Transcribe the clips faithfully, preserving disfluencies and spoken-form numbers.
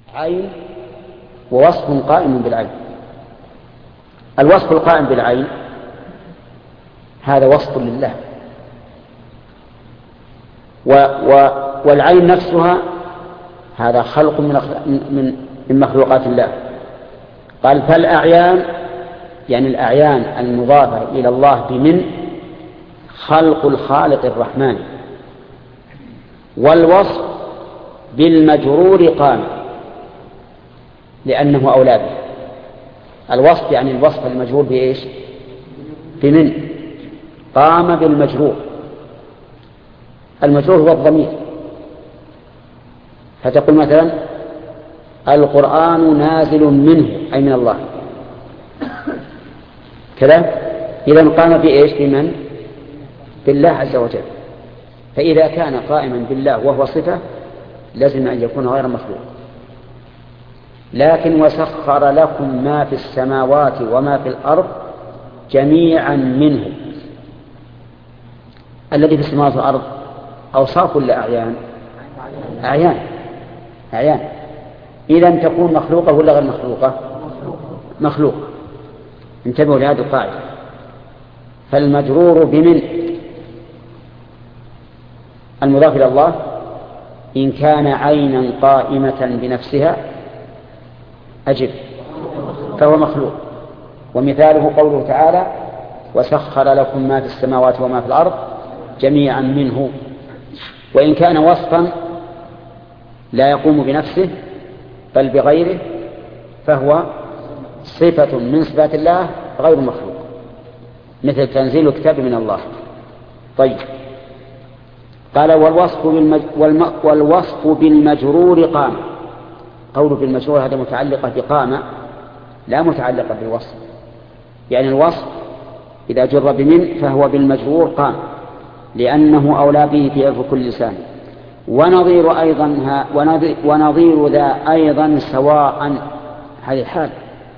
عين ووصف قائم بالعين. الوصف القائم بالعين هذا وصف لله، و و والعين نفسها هذا خلق من من من مخلوقات الله. قال فالأعيان يعني الأعيان المضافة إلى الله بمن خلق الخالق الرحمن، والوصف بالمجرور قام لأنه أولى به. الوصف يعني الوصف المجرور بإيش؟ بمن قام بالمجرور. المجرور هو الضمير، فتقول مثلا القرآن نازل منه أي من الله كذا، إذا قام بإيش؟ بمن؟ بالله عز وجل. فإذا كان قائما بالله وهو صفة لازم أن يكون غير مخلوق. لكن وسخر لكم ما في السماوات وما في الأرض جميعا منه. الذي في السماوات والأرض أوصاف ولا أعيان؟ أعيان أعيان. إذا تكون مخلوقة ولا غير مخلوقة؟ مخلوق. انتبهوا لهذه القاعدة. فالمجرور بمن المضاف إلى الله إن كان عينا قائمة بنفسها أجب فهو مخلوق. ومثاله قوله تعالى وسخر لكم ما في السماوات وما في الأرض جميعا منه. وإن كان وصفا لا يقوم بنفسه بل بغيره فهو صفة من صفات الله غير مخلوق، مثل تنزيل الكتاب من الله. طيب قال والوصف, بالمج... والم... والوصف بالمجرور قام. قوله بالمجرور هذا متعلقة بقام لا متعلقة بالوصف، يعني الوصف إذا جر بمن فهو بالمجرور قام لأنه أولى به في عرف كل لسان. ونظير أيضا ها ونظير, ونظير ذا أيضا سواء هذه الحال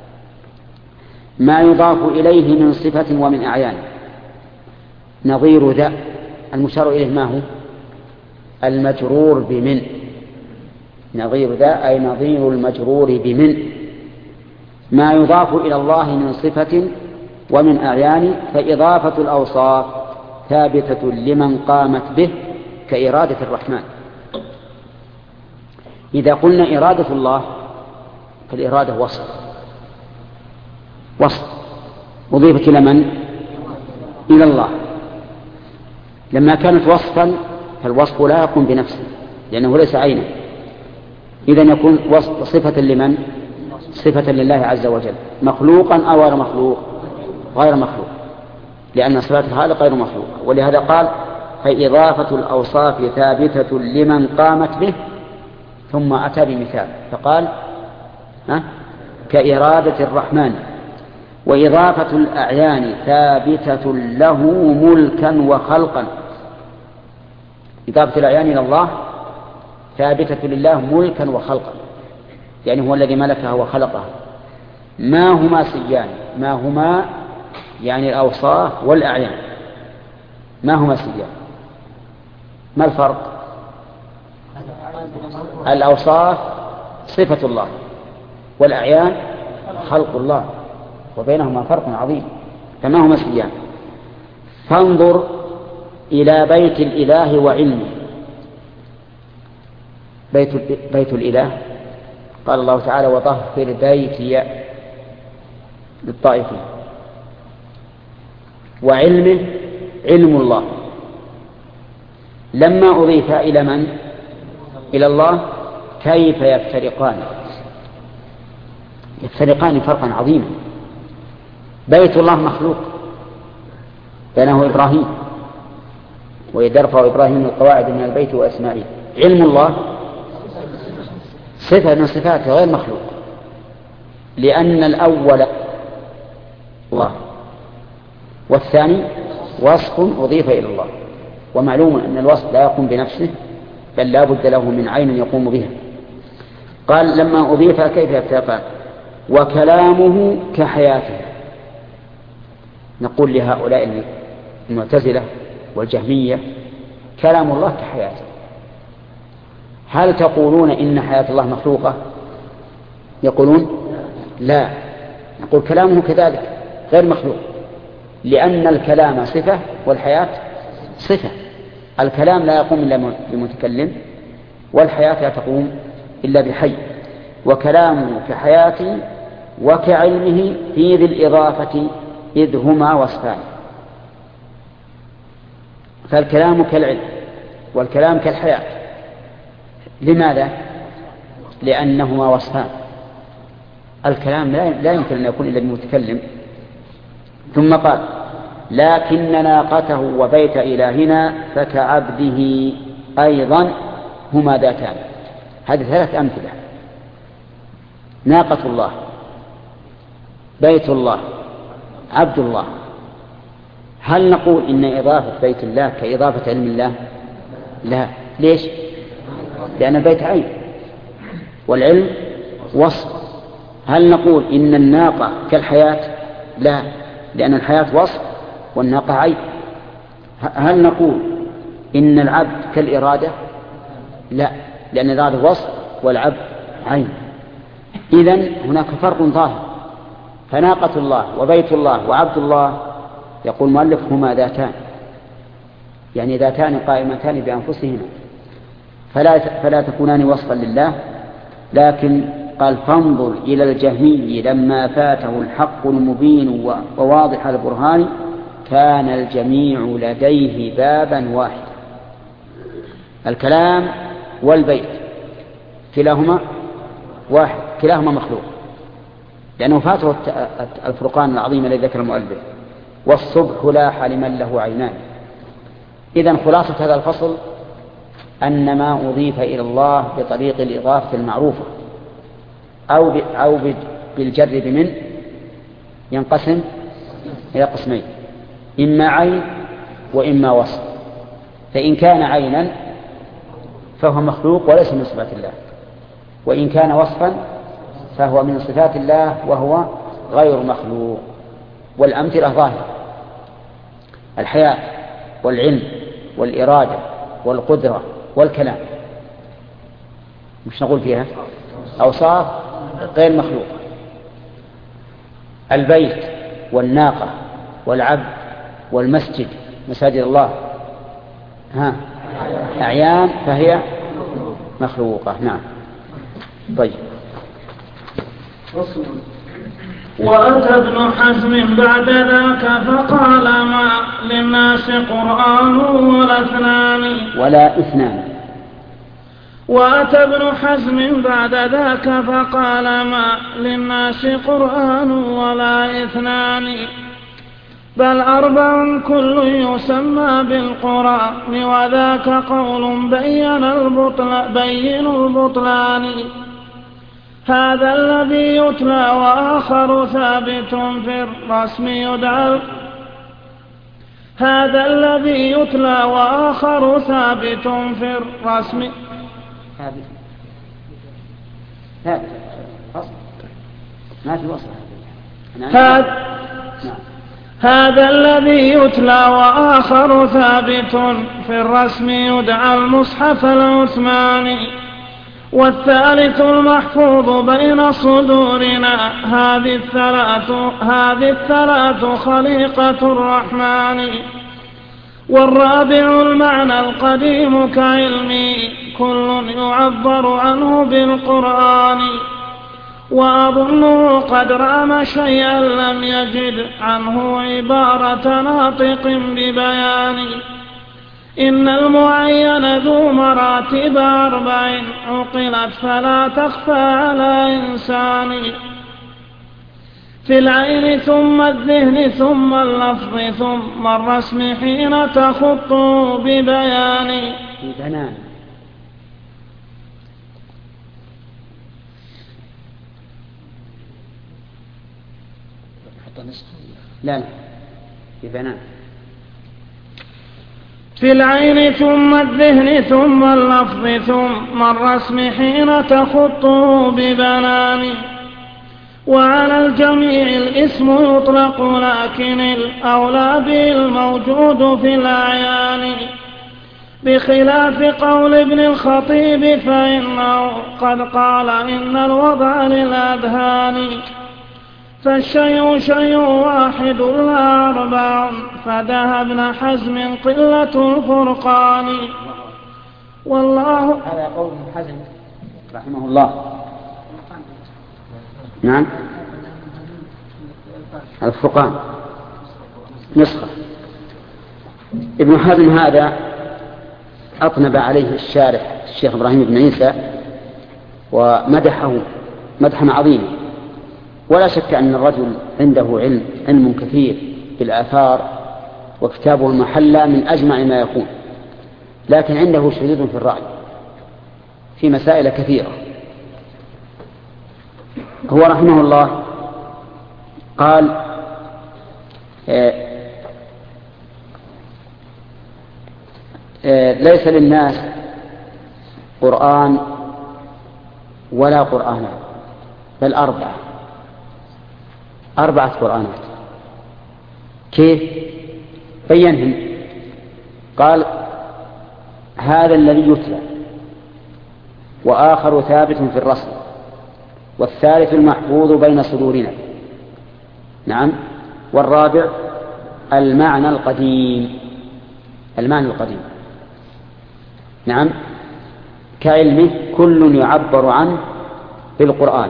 ما يضاف إليه من صفة ومن أعيان. نظير ذا المشار إليه ما هو؟ المجرور بمن. نظير ذا أي نظير المجرور بمن ما يضاف إلى الله من صفة ومن أعيان. فإضافة الأوصاف ثابتة لمن قامت به كإرادة الرحمن. إذا قلنا إرادة الله فالإرادة وصف وصف أضيفت إلى من؟ إلى الله. لما كانت وصفا فالوصف لا يقوم بنفسه لأنه ليس عينا، إذن يكون وصف صفة لمن؟ صفة لله عز وجل. مخلوقا أو غير مخلوق؟ غير مخلوق، لأن صفات الخالق غير مخلوق. ولهذا قال فإضافة الأوصاف ثابتة لمن قامت به، ثم أتى بمثال فقال ها كإرادة الرحمن. وإضافة الأعيان ثابتة له ملكا وخلقا. إضافة الأعيان إلى الله ثابتة لله ملكا وخلقا، يعني هو الذي ملكها وخلقها. ما هما سيان؟ ما هما يعني الأوصاف والأعيان. ما هما سيان؟ ما الفرق؟ الأوصاف صفة الله والأعيان خلق الله، وبينهما فرق عظيم. فما هما سيان؟ فانظر إلى بيت الإله وعلمه. بيت, بيت الإله قال الله تعالى وطهر بيتي للطائفين. وعلمه علم الله لما أضيف إلى من؟ إلى الله كيف يفترقان؟ يفترقان فرقا عظيما. بيت الله مخلوق بناه إبراهيم وإذ يرفع إبراهيم القواعد من البيت وإسماعيل. علم الله صفة من صفاته غير مخلوق، لأن الأول الله والثاني وصف أضيف إلى الله. ومعلوم أن الوصف لا يقوم بنفسه بل لا بد له من عين يقوم بها. قال لما أضيف كيف يفترقان؟ وكلامه كحياته. نقول لهؤلاء المعتزلة والجهمية كلام الله كحياته. هل تقولون إن حياة الله مخلوقة؟ يقولون لا، نقول كلامه كذلك غير مخلوق، لأن الكلام صفة والحياة صفة. الكلام لا يقوم إلا بمتكلم، والحياة لا تقوم إلا بحي، وكلامه كحياته وكعلمه في ذي الإضافة إذ هما وصفان. فالكلام كالعلم والكلام كالحياة. لماذا؟ لأنهما وصفان. الكلام لا يمكن أن يكون إلا بمتكلم. ثم قال لكن ناقته وبيت إلهنا فكعبده أيضا هما ذاتان. هذه ثلاث أمثلة: ناقة الله، بيت الله، عبد الله. هل نقول إن إضافة بيت الله كإضافة علم الله؟ لا. ليش؟ لأن البيت عين والعلم وصف. هل نقول إن الناقة كالحياة؟ لا، لأن الحياة وصف والناقة عين. هل نقول إن العبد كالإرادة؟ لا، لأن الإرادة وصف والعبد عين. إذن هناك فرق ظاهر. فناقة الله وبيت الله وعبد الله يقول المؤلف هما ذاتان، يعني ذاتان قائمتان بأنفسهما، فلا فلا تكونان وصفا لله. لكن قال فانظر إلى الجهمي لما فاته الحق المبين وواضح البرهان كان الجميع لديه بابا واحدا. الكلام والبيت كلاهما واحد، كلاهما مخلوق، لأنه فاته الفرقان العظيم الذي ذكر المؤلف: والصبح لاح لمن له عينان. إذن خلاصة هذا الفصل أن ما أضيف إلى الله بطريق الإضافة المعروفة أو أو بالجر بمن ينقسم إلى قسمين: إما عين وإما وصف. فإن كان عينا فهو مخلوق وليس من صفات الله، وإن كان وصفا فهو من صفات الله وهو غير مخلوق. والأمثلة ظاهرة: الحياة والعلم والإرادة والقدرة والكلام. مش نقول فيها أوصاف غير مخلوق. البيت والناقة والعبد والمسجد، مساجد الله، ها أعيان فهي مخلوقة. نعم. طيب. وأتى ابن حزم بعد ذاك فقال ما للناس قرآن ولا اثنان ولا اثنان. وأتى ابن حزم بعد ذاك فقال ما للناس قرآن ولا اثنان بل أربع كل يسمى بالقرآن وذاك قول بين البطل بين البطلان. هذا الذي يتلى وآخر ثابت في الرسم يدعى هذا الذي يتلى وآخر ثابت في الرسم ثابت ثابت ما في وصف. هذا هذا الذي يتلى وآخر ثابت في الرسم يدعى المصحف العثماني والثالث المحفوظ بين صدورنا. هذه الثلاث هذه الثلاث خليقة الرحمن. والرابع المعنى القديم كعلمي كل يعبر عنه بالقرآن. وأظنه قد رام شيئا لم يجد عنه عبارة ناطق ببيان. إن المعين ذو مراتب أربع عقلت فلا تخفى على إنسان. في العين ثم الذهن ثم اللفظ ثم الرسم حين تخط ببيان. بنان. لا لا ببنان. في العين ثم الذهن ثم اللفظ ثم الرسم حين تخط ببنان. وعلى الجميع الاسم يطلق لكن الأولى به الموجود في الأعيان. بخلاف قول ابن الخطيب فإنه قد قال إن الوضع للأذهان فالشيء شيء واحد لا أربع فذهب ابن حزم قلة الفرقان. والله هذا قول ابن حزم رحمه الله. نعم الفرقان نسخة. ابن حزم هذا أطنب عليه الشارح الشيخ إبراهيم بن عيسى ومدحه مدحا عظيما، ولا شك أن الرجل عنده علم علم كثير بالآثار وكتابه المحلى من أجمع ما يكون، لكن عنده شذوذ في الرأي في مسائل كثيرة. هو رحمه الله قال آه آه ليس للناس قرآن ولا قرآنات بل أربعة أربعة قرآنات. كيف بينهم؟ قال هذا الذي يتلى وآخر ثابت في الرسل والثالث المحفوظ بين صدورنا. نعم. والرابع المعنى القديم المعنى القديم نعم كعلمه كل يعبر عنه بالقرآن.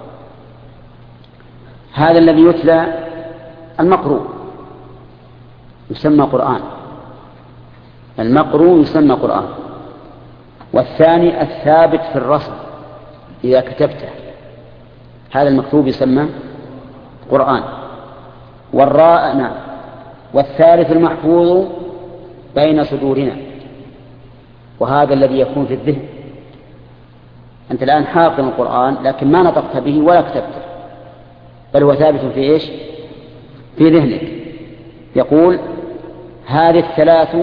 هذا الذي يتلى المقروء يسمى قرآن، المقروء يسمى قرآن. والثاني الثابت في الرسم إذا كتبته هذا المكتوب يسمى قرآن. والراء نعم. والثالث المحفوظ بين صدورنا وهذا الذي يكون في الذهن. أنت الآن حافظ القرآن لكن ما نطقت به ولا كتبته بل هو ثابت في إيش؟ في ذهنك. يقول هذه الثلاث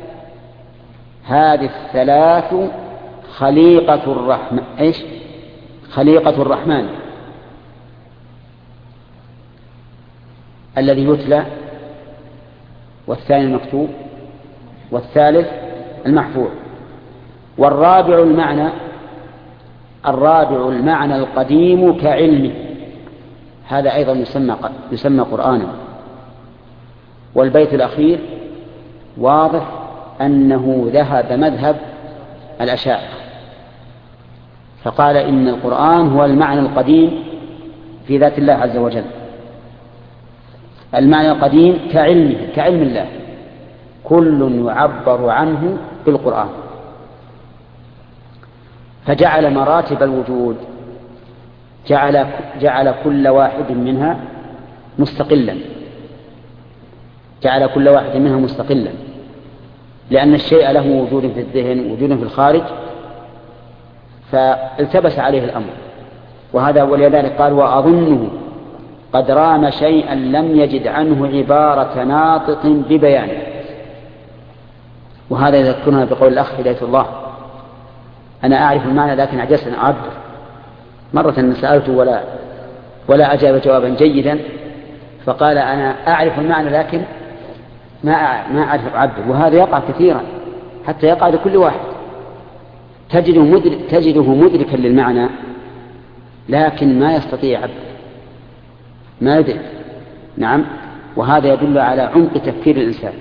هذه الثلاث خليقة الرحمن إيش؟ خليقة الرحمن الذي يتلى والثاني المكتوب والثالث المحفوظ. والرابع المعنى الرابع المعنى القديم كعلمه هذا أيضا يسمى يسمى قرآنا. والبيت الأخير واضح أنه ذهب مذهب الأشاعرة فقال إن القرآن هو المعنى القديم في ذات الله عز وجل. المعنى القديم كعلمه كعلم الله كل يعبر عنه بالقرآن. فجعل مراتب الوجود جعل, جعل كل واحد منها مستقلا جعل كل واحد منها مستقلا لأن الشيء له وجود في الذهن وجود في الخارج فالتبس عليه الأمر. وهذا ولذلك قال وأظنه قد رام شيئا لم يجد عنه عبارة ناطق ببيانه. وهذا يذكرنا بقول الأخ هداية الله أنا أعرف المعنى لكن عجزت أن أعبر. مرة سألته ولا ولا أجاب جوابا جيدا فقال أنا أعرف المعنى لكن ما ما أعرف أعبر. وهذا يقع كثيرا حتى يقع لكل واحد تجده مدرك تجده مدركا للمعنى لكن ما يستطيع عبر ما يدرك. نعم. وهذا يدل على عمق تفكير الإنسان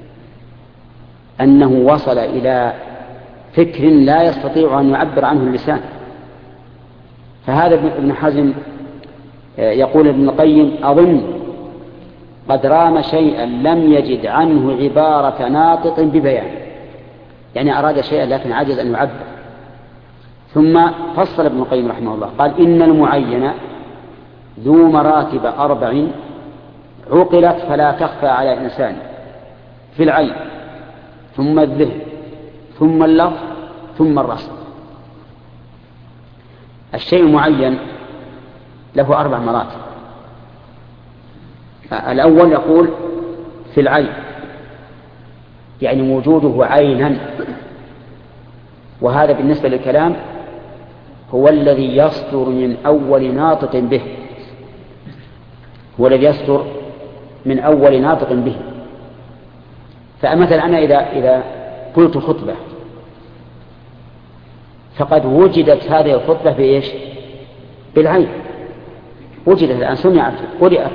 أنه وصل إلى فكر لا يستطيع أن يعبر عنه اللسان. فهذا ابن حزم يقول ابن القيم أظن قد رام شيئا لم يجد عنه عبارة ناطق ببيان يعني أراد شيئا لكن عجز أن يعبر. ثم فصل ابن القيم رحمه الله قال إن المعين ذو مراتب أربع عقلت فلا تخفى على إنسان في العين ثم الذهن ثم اللفظ ثم الرسم. الشيء معين له أربع مراتب. الأول يقول في العين يعني وجوده عينا وهذا بالنسبة للكلام هو الذي يصدر من أول ناطق به هو الذي يصدر من أول ناطق به. فمثلا أنا إذا, إذا قلت خطبة، فقد وجدت هذه الخطبة بإيش؟ بالعين، وجدت الآن، سمعت، قرأت،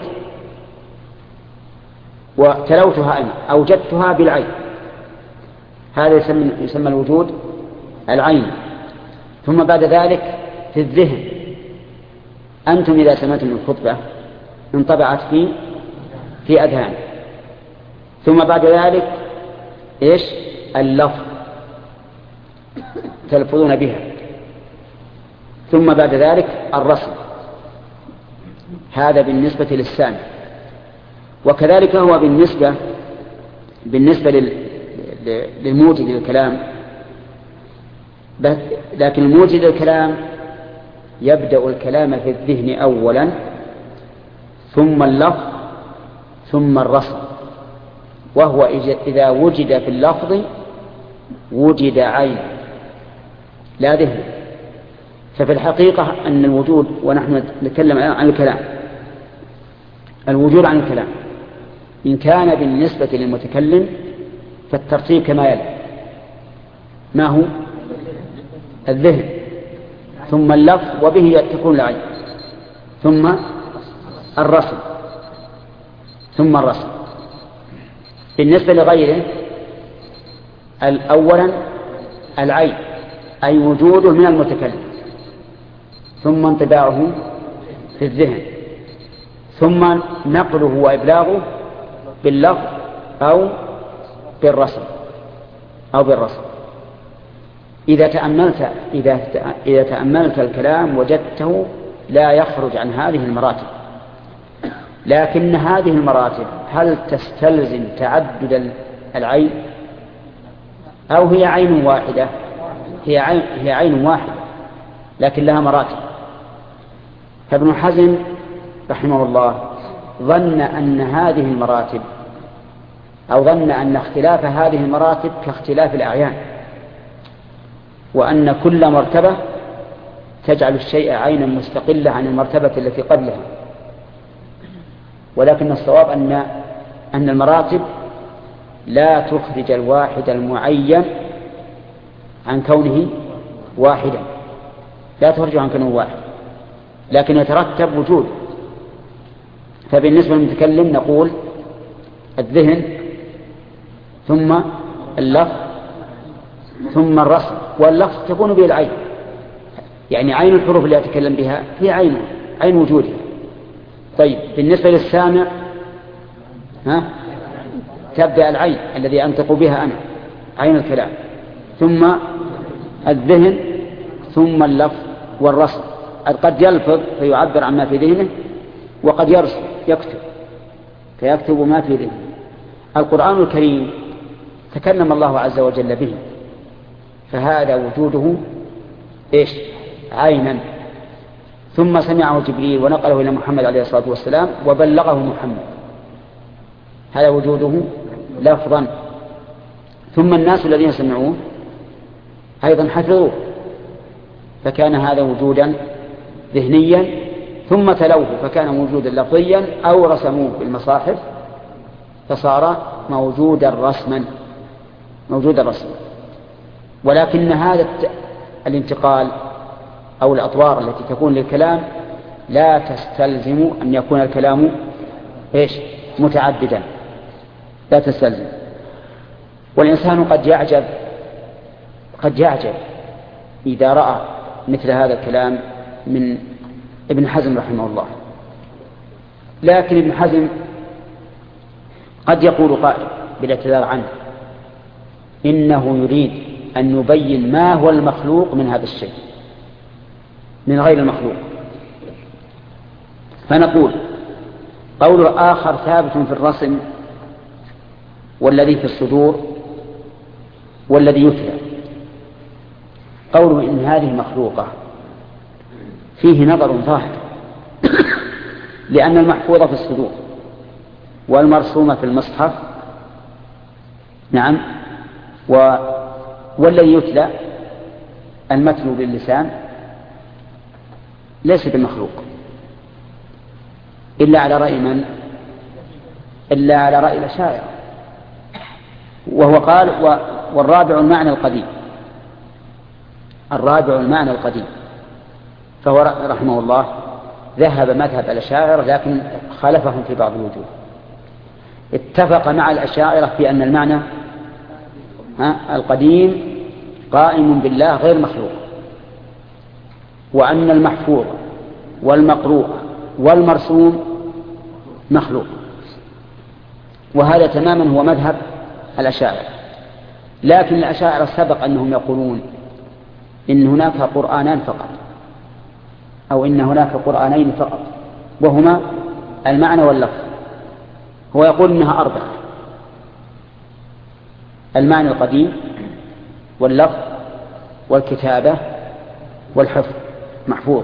وتلوتها أنا، أوجدتها بالعين، هذا يسمى, يسمى الوجود العين. ثم بعد ذلك في الذهن، أنتم إذا سمعتم الخطبة انطبعت في في أذهان. ثم بعد ذلك إيش؟ اللفظ تلفظون بها. ثم بعد ذلك الرسم، هذا بالنسبة للسامع. وكذلك هو بالنسبة بالنسبة للموجد للكلام، لكن الموجد للكلام يبدأ الكلام في الذهن أولا، ثم اللفظ، ثم الرسم. وهو إذا وجد في اللفظ وجد عين لا ذهن. ففي الحقيقة أن الوجود، ونحن نتكلم عن الكلام، الوجود عن الكلام إن كان بالنسبة للمتكلم فالترتيب كما يلي: ما هو؟ الذهن، ثم اللفظ وبه تكون العين، ثم الرسم، ثم الرسم. بالنسبة لغيره أولا العين، أي وجوده من المتكلم، ثم انطباعه في الذهن، ثم نقله وإبلاغه باللفظ أو بالرسم أو بالرسم. إذا تأملت إذا إذا تأملت الكلام وجدته لا يخرج عن هذه المراتب. لكن هذه المراتب هل تستلزم تعدد العين أو هي عين واحدة؟ هي عين, هي عين واحدة لكن لها مراتب. فابن حزم رحمه الله ظن أن هذه المراتب، أو ظن أن اختلاف هذه المراتب كاختلاف الأعيان، وأن كل مرتبة تجعل الشيء عينا مستقلة عن المرتبة التي قبلها. ولكن الصواب أن أن المراتب لا تخرج الواحد المعين عن كونه واحدا، لا تخرج عن كونه واحد، لكن يترتب وجود. فبالنسبة للمتكلم نقول الذهن، ثم اللفظ، ثم الرسم. واللفظ تكون به العين، يعني عين الحروف اللي يتكلم بها هي عين عين وجودها. طيب بالنسبة للسامع ها تبدأ العين الذي أنطق بها أنا، عين الكلام، ثم الذهن، ثم اللفظ والرسم. قد يلفظ فيعبر عما في ذهنه، وقد يرسم يكتب فيكتب ما في ذهنه. القرآن الكريم تكلم الله عز وجل به، فهذا وجوده إيش؟ عينا. ثم سمعه جبريل ونقله إلى محمد عليه الصلاة والسلام وبلغه محمد، هذا وجوده لفظا. ثم الناس الذين سمعوه أيضا حفظوه، فكان هذا وجودا ذهنيا. ثم تلوه فكان وجودا لفظيا، أو رسموه بالمصاحف فصار موجودا رسما موجودا رسما. ولكن هذا الانتقال أو الأطوار التي تكون للكلام لا تستلزم أن يكون الكلام إيش؟ متعددا، لا تستلزم. والإنسان قد يعجب قد يعجب إذا رأى مثل هذا الكلام من ابن حزم رحمه الله. لكن ابن حزم قد يقول قائل بالاعتذار عنه إنه يريد أن يبين ما هو المخلوق من هذا الشيء من غير المخلوق. فنقول قول آخر ثابت في الرسم والذي في الصدور والذي يتلى. قوله إن هذه مخلوقة فيه نظر ظاهر، لأن المحفوظة في الصدور والمرسومة في المصحف نعم، و... والذي يتلى المتلو باللسان ليس بمخلوق إلا على رأي من؟ إلا على رأي الأشاعرة. وهو قال و... والرابع المعنى القديم الرابع المعنى القديم فهو رحمه الله ذهب مذهب الأشاعرة لكن خالفهم في بعض الوجوه. اتفق مع الأشاعرة في أن المعنى القديم قائم بالله غير مخلوق، وأن المحفوظ والمقروء والمرسوم مخلوق، وهذا تماما هو مذهب الأشاعرة. لكن الأشاعرة سبق أنهم يقولون إن هناك قرآنان فقط، أو إن هناك قرآنين فقط، وهما المعنى واللفظ. هو يقول إنها أربعة: المعنى القديم واللفظ والكتابة والحفظ محفوظ.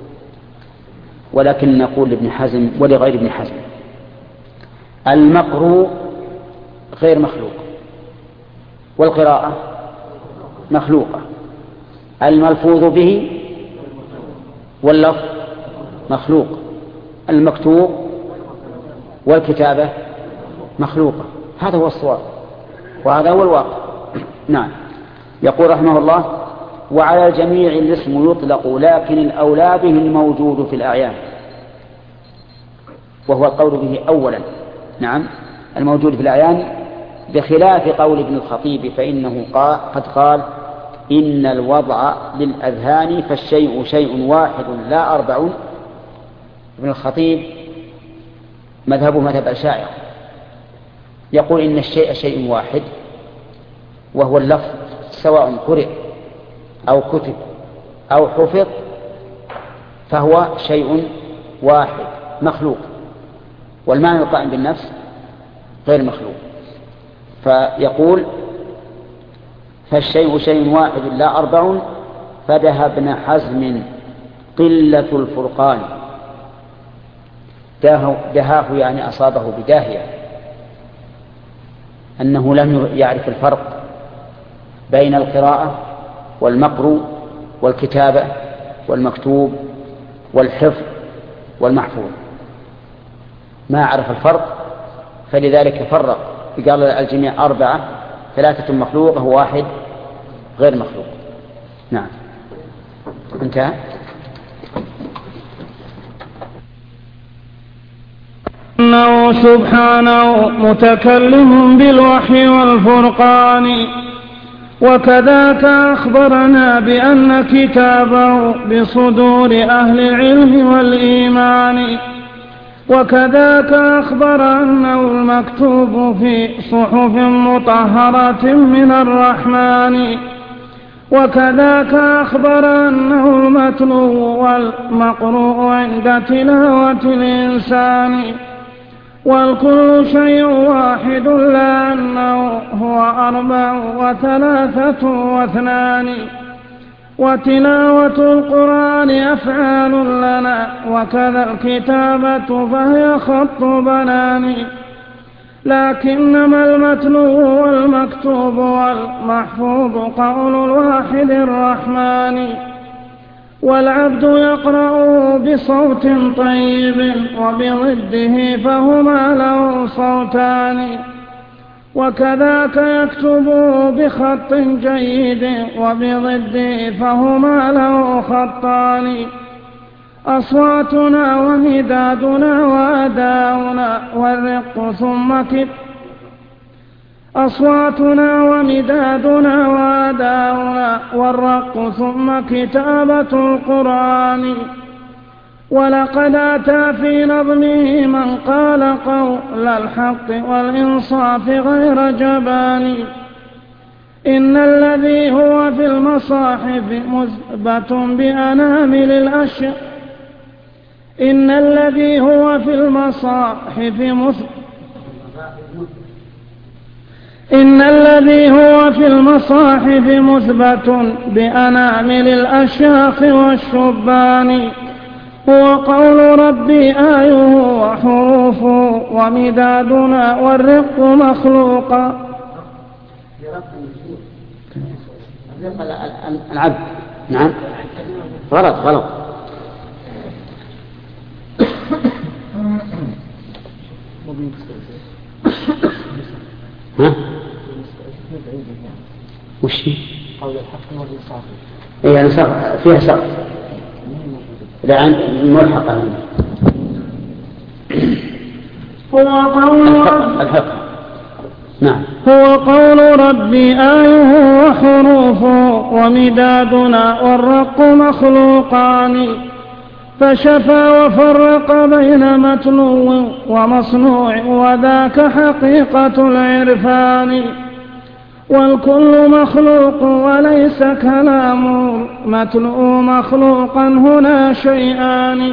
ولكن نقول لابن حزم ولغير ابن حزم المقروء غير مخلوق، والقراءة مخلوقة، الملفوظ به واللفظ مخلوق، المكتوب والكتابة مخلوقة. هذا هو الصواب وهذا هو الواقع. نعم. يقول رحمه الله: وعلى الجميع الاسم يطلق لكن الأولى به الموجود في الأعيان، وهو القول به أولا. نعم، الموجود في الأعيان، بخلاف قول ابن الخطيب فإنه قد قال: إن الوضع للأذهان فالشيء شيء واحد لا أربع. ابن الخطيب مذهبه مذهب الأشاعرة، يقول إن الشيء شيء واحد، وهو اللفظ سواء قرئ أو كتب أو حفظ فهو شيء واحد مخلوق، والمعنى القائم بالنفس غير مخلوق. فيقول: فالشيء شيء واحد لا أربع. فدها ابن حزم قلة الفرقان. دهاه يعني أصابه بداهية، أنه لم يعرف الفرق بين القراءة والمقروء والكتابة والمكتوب والحفظ والمحفوظ، ما عرف الفرق، فلذلك فرق، قال الجميع أربعة: ثلاثة مخلوق وواحد غير مخلوق. نعم، انتهى. إنه سبحانه متكلم بالوحي والفرقان، وكذاك أخبرنا بأن كتابه بصدور أهل العلم والإيمان، وكذاك أخبر أنه المكتوب في صحف مطهرة من الرحمن، وكذاك أخبر أنه المتلو والمقروء عند تلاوة الإنسان، والكل شيء واحد لا أنه هو أربع وثلاثة واثنان. وتلاوة القرآن أفعال لنا، وكذا الكتابة فهي خط بنان، لكنما المتلو والمكتوب والمحفوظ قول الواحد الرحمن. والعبد يقرأ بصوت طيب وبضده فهما له صوتان، وكذاك يكتب بخط جيد وبضده فهما له خطان. أصواتنا ومدادنا وأداؤنا والرق ثم كتاب أصواتنا ومدادنا وأداؤنا والرق ثم كتابة القرآن. ولقد أتى في نظمه من قال قول الحق والإنصاف غير جبان. إن الذي هو في المصاحف مثبت بأنامل الأشياء إن الذي هو في المصاحف مثبت إن الذي هو في المصاحف مثبت بأنامل الأشياخ والشبان، هو قول ربي آيه وحروفه ومدادنا والرق مخلوقا. العبد. نعم، غلط غلط. ها؟ وش هي؟ قول الحق والإنصاف. إيه يعني فيها سقط لا ملحقة. هو قول الحق. نعم. هو قول ربي آيه وحروفه ومدادنا والرق مخلوقان، فشفى وفرق بين متلو ومصنوع وذاك حقيقة العرفان، والكل مخلوق وليس كلام متلو مخلوقا هنا شيئان،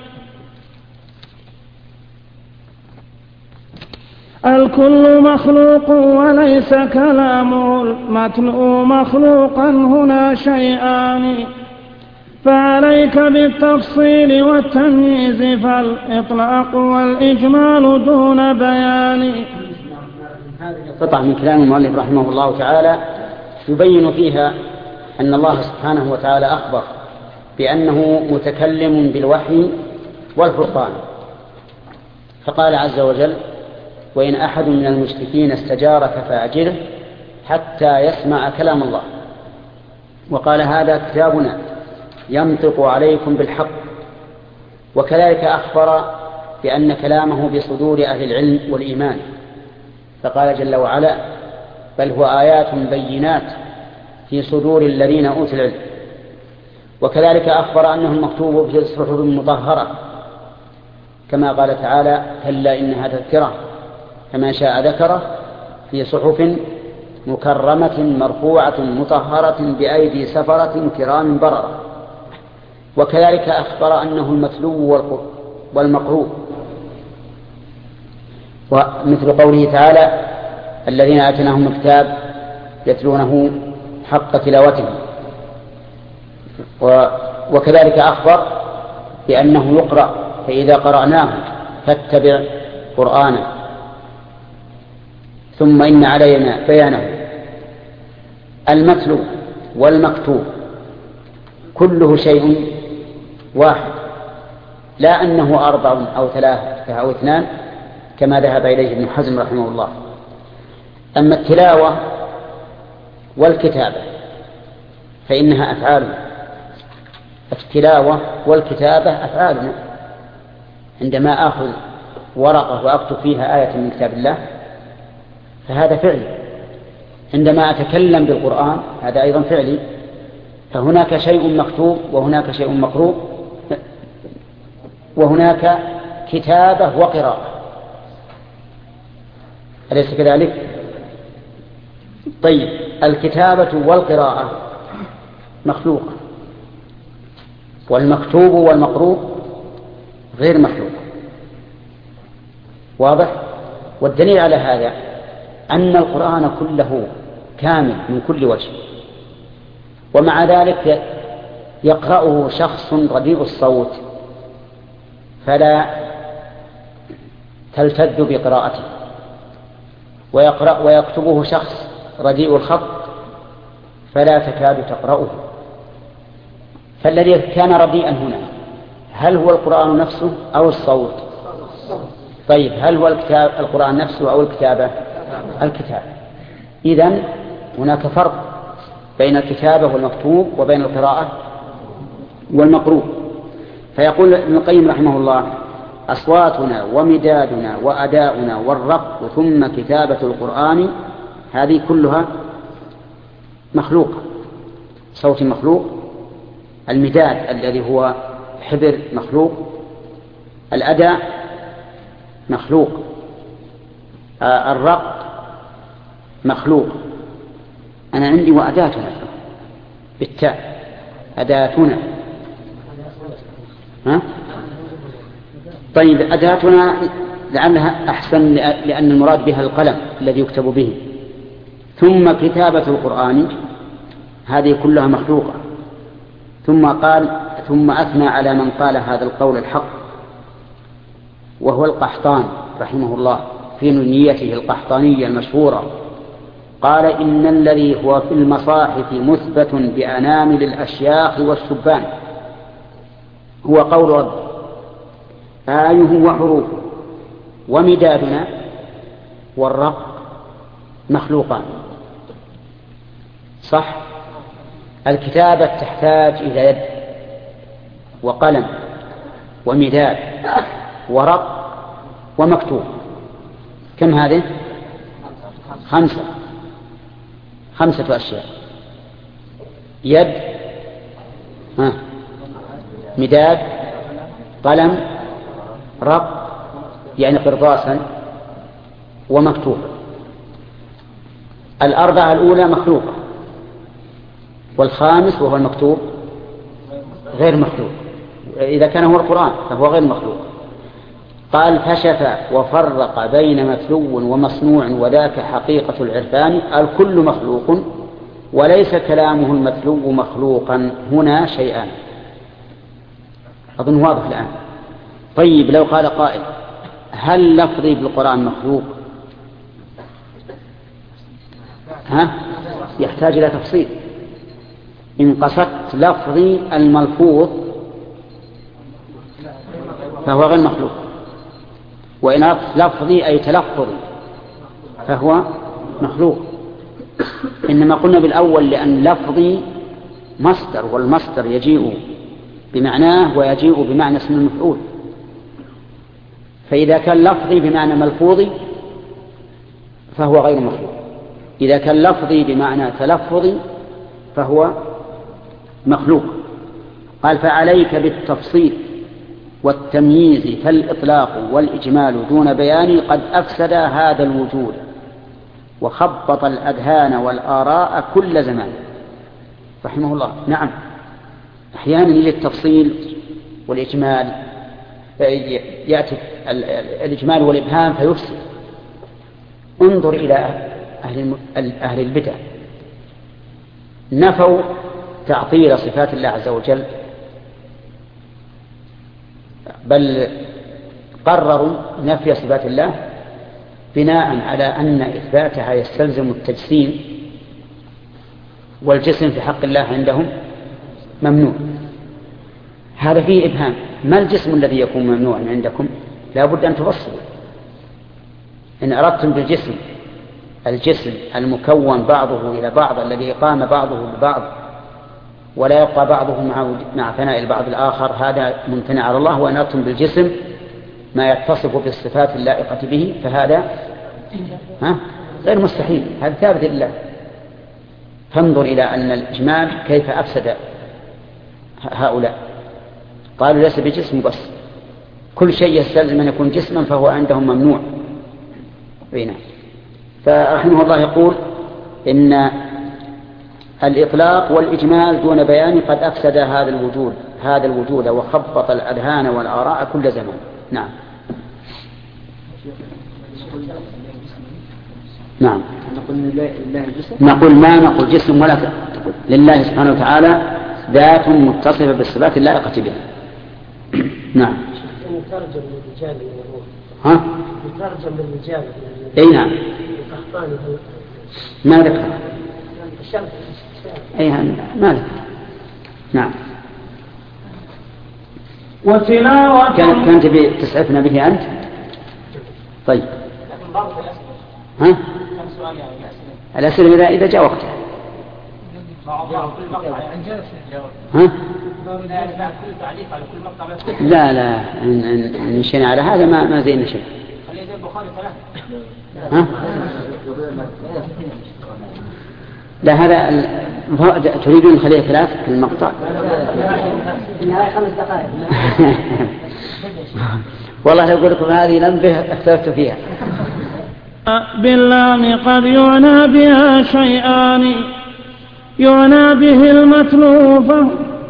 الكل مخلوق وليس كلام المتلو مخلوقا هنا شيئان، فعليك بالتفصيل والتمييز فالإطلاق والإجمال دون بيان. هذه قطعة من كلام المؤلف رحمه الله تعالى يبين فيها أن الله سبحانه وتعالى أخبر بأنه متكلم بالوحي والفرقان، فقال عز وجل: وإن أحد من المشركين استجارك فأجره حتى يسمع كلام الله. وقال: هذا كتابنا ينطق عليكم بالحق. وكذلك أخبر بأن كلامه بصدور أهل العلم والإيمان، فقال جل وعلا: بل هو آيات بينات في صدور الذين أوتوا العلم. وكذلك أخبر أنه المكتوب في صحف مطهرة، كما قال تعالى: كلا إنها تذكرة فمن شاء ذكره في صحف مكرمة مرفوعة مطهرة بأيدي سفرة كرام بررة. وكذلك أخبر أنه المتلو والمقروء، ومثل قوله تعالى: الذين آتيناهم الكتاب يتلونه حق تلاوته. وكذلك أخبر بأنه يقرأ، فإذا قرأناه فاتبع قرآنه ثم إن علينا بيانه. المتلو والمكتوب كله شيء واحد، لا أنه أربع أو ثلاثة أو اثنان كما ذهب إليه ابن حزم رحمه الله. أما التلاوة والكتابة فإنها أفعال، التلاوة والكتابة أفعالنا. عندما آخذ ورقة وأكتب فيها آية من كتاب الله فهذا فعلي، عندما أتكلم بالقرآن هذا أيضا فعلي. فهناك شيء مكتوب وهناك شيء مقروء وهناك كتابة وقراءة، أليس كذلك؟ طيب، الكتابة والقراءة مخلوقة، والمكتوب والمقروء غير مخلوق. واضح؟ والدليل على هذا أن القرآن كله كامل من كل وجه، ومع ذلك يقرأه شخص رديء الصوت فلا تلتذ بقراءته، ويقرأ ويكتبه شخص رديء الخط فلا تكاد تقرأه. فالذي كان رديئا هنا هل هو القرآن نفسه أو الصوت؟ طيب، هل هو الكتاب القرآن نفسه أو الكتابة؟ الكتاب. إذن هناك فرق بين الكتابة والمكتوب وبين القراءة والمقروء. فيقول ابن القيم رحمه الله: أصواتنا ومدادنا وأداؤنا والرق ثم كتابة القرآن هذه كلها مخلوقة. صوت مخلوق، المداد الذي هو حبر مخلوق، الأداء مخلوق، الرق مخلوق. أنا عندي وأداتنا بالتاء، أداتنا. ها؟ طيب، أداتنا لعلها أحسن لأن المراد بها القلم الذي يكتب به. ثم كتابة القرآن هذه كلها مخلوقة. ثم قال ثم أثنى على من قال هذا القول الحق، وهو القحطان رحمه الله في نونيته القحطانية المشهورة. قال: إن الذي هو في المصاحف مثبت بأنامل الأشياخ والشبان هو قول رب آيه وحروفه ومدادنا والرق مخلوقان. صح؟ الكتابة تحتاج إلى يد وقلم ومداد ورق ومكتوب. كم هذه؟ خمسة خمسة أشياء: يد، ها، مداد، قلم، رق يعني قرطاسا، ومكتوب. الأربعة الأولى مخلوقة، والخامس وهو المكتوب غير مخلوق. إذا كان هو القرآن فهو غير مخلوق. قال: فشف وفرق بين متلو ومصنوع وذاك حقيقة العرفان. الكل مخلوق وليس كلامه المتلو مخلوقا. هنا شيئان. أظن واضح الآن. طيب، لو قال قائل: هل لفظي بالقرآن مخلوق؟ ها؟ يحتاج إلى تفصيل. إن قصدت لفظي الملفوظ فهو غير مخلوق، وإن أردت لفظي أي تلفظي فهو مخلوق. إنما قلنا بالأول لأن لفظي مصدر، والمصدر يجيء بمعناه ويجيء بمعنى اسم المفعول. فإذا كان لفظي بمعنى ملفوظي فهو غير مخلوق. إذا كان لفظي بمعنى تلفظي فهو مخلوق. قال: فعليك بالتفصيل والتمييز، فالإطلاق والإجمال دون بيان قد أفسد هذا الوجود وخبط الأذهان والآراء كل زمان. رحمه الله. نعم، أحيانا يجي التفصيل والإجمال، يأتي الإجمال والإبهام فيفسد. انظر إلى أهل أهل البدع، نفوا تعطيل صفات الله عز وجل، بل قرروا نفي صفات الله بناء على أن إثباتها يستلزم التجسيم، والجسم في حق الله عندهم ممنوع. هذا فيه إبهام. ما الجسم الذي يكون ممنوعا عندكم؟ لا بد أن تفصلوا. إن أردتم بالجسم الجسم المكون بعضه إلى بعض، الذي قام بعضه ببعض ولا يبقى بعضه مع مع فناء البعض الآخر، هذا ممتنع على الله. وإن أردتم بالجسم ما يتصف بالصفات اللائقة به فهذا ها غير مستحيل، هذا ثابت لله. فانظر إلى أن الإجمال كيف أفسد هؤلاء. قالوا ليس بجسم بس، كل شيء يستلزم أن يكون جسما فهو عندهم ممنوع. بينا. فرحمه الله يقول: إن الإطلاق والإجمال دون بيان قد أفسد هذا الوجود هذا الوجود وخبط الأذهان والآراء كل زمان. نعم. نعم. نقول ما نقول جسم ولا تقول لله سبحانه وتعالى ذات متصفة بالصفات اللائقة به. نعم. يترجم للرجال والروح. ها؟ يترجم للرجال. أي نعم. ما ذكر. أي ما ذكر. نعم. وتلاوة كانت كانت تسعفنا به أنت. طيب. ها؟ الأسئلة إذا إذا جاء وقتها. ها؟ لا لا نشينا على هذا ما ما زين شيء. ها؟ لا هذا تريدون نخليه ثلاث في المقطع؟ خمس دقائق. والله لو قلت لكم هذه لمبه اختلفت فيها. باللام قد يعنى بها شيئان، يعنى به المتلوف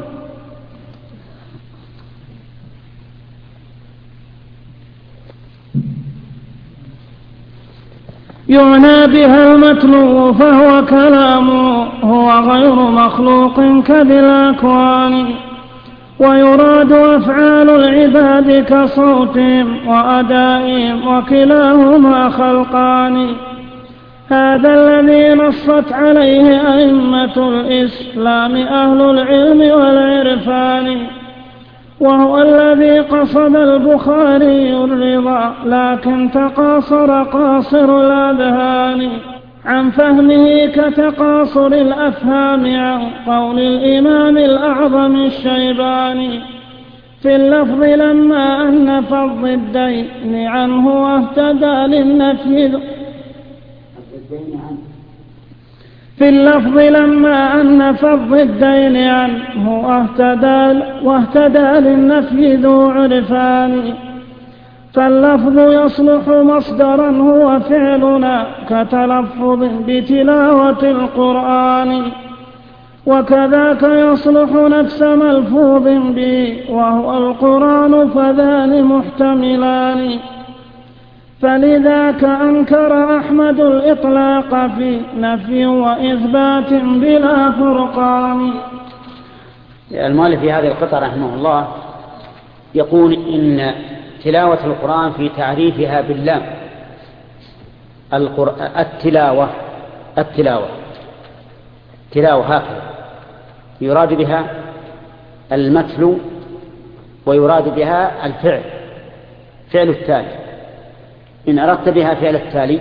يعنى بها المتلو فهو كلامه، هو غير مخلوق كذي الأكوان. ويراد أفعال العباد كصوتهم وأدائهم وكلاهما خلقان. هذا الذي نصت عليه أئمة الإسلام أهل العلم والعرفان، وهو الذي قصد البخاري الرضا لكن تقاصر قاصر الأذهان. عن فهمه كتقاصر الأفهام عن قول الإمام الأعظم الشيباني في اللفظ لما أنف الضدين عنه واهتدى للنفي في اللفظ لما أنف الضدين عنه واهتدى, واهتدى للنفي ذو عرفان فاللفظ يصلح مصدرا هو فعلنا كتلفظ بتلاوة القرآن وكذاك يصلح نفس ملفوظ به وهو القرآن فذان محتملان فلذاك أنكر أحمد الإطلاق في نفي وإثبات بلا فرقان. المؤلف في هذه القطعة رحمه الله يقول إن تلاوة القرآن في تعريفها باللام التلاوة التلاوة تلاوة هكذا يراد بها المتلو ويراد بها الفعل فعل التالي. إن أردت بها فعل التالي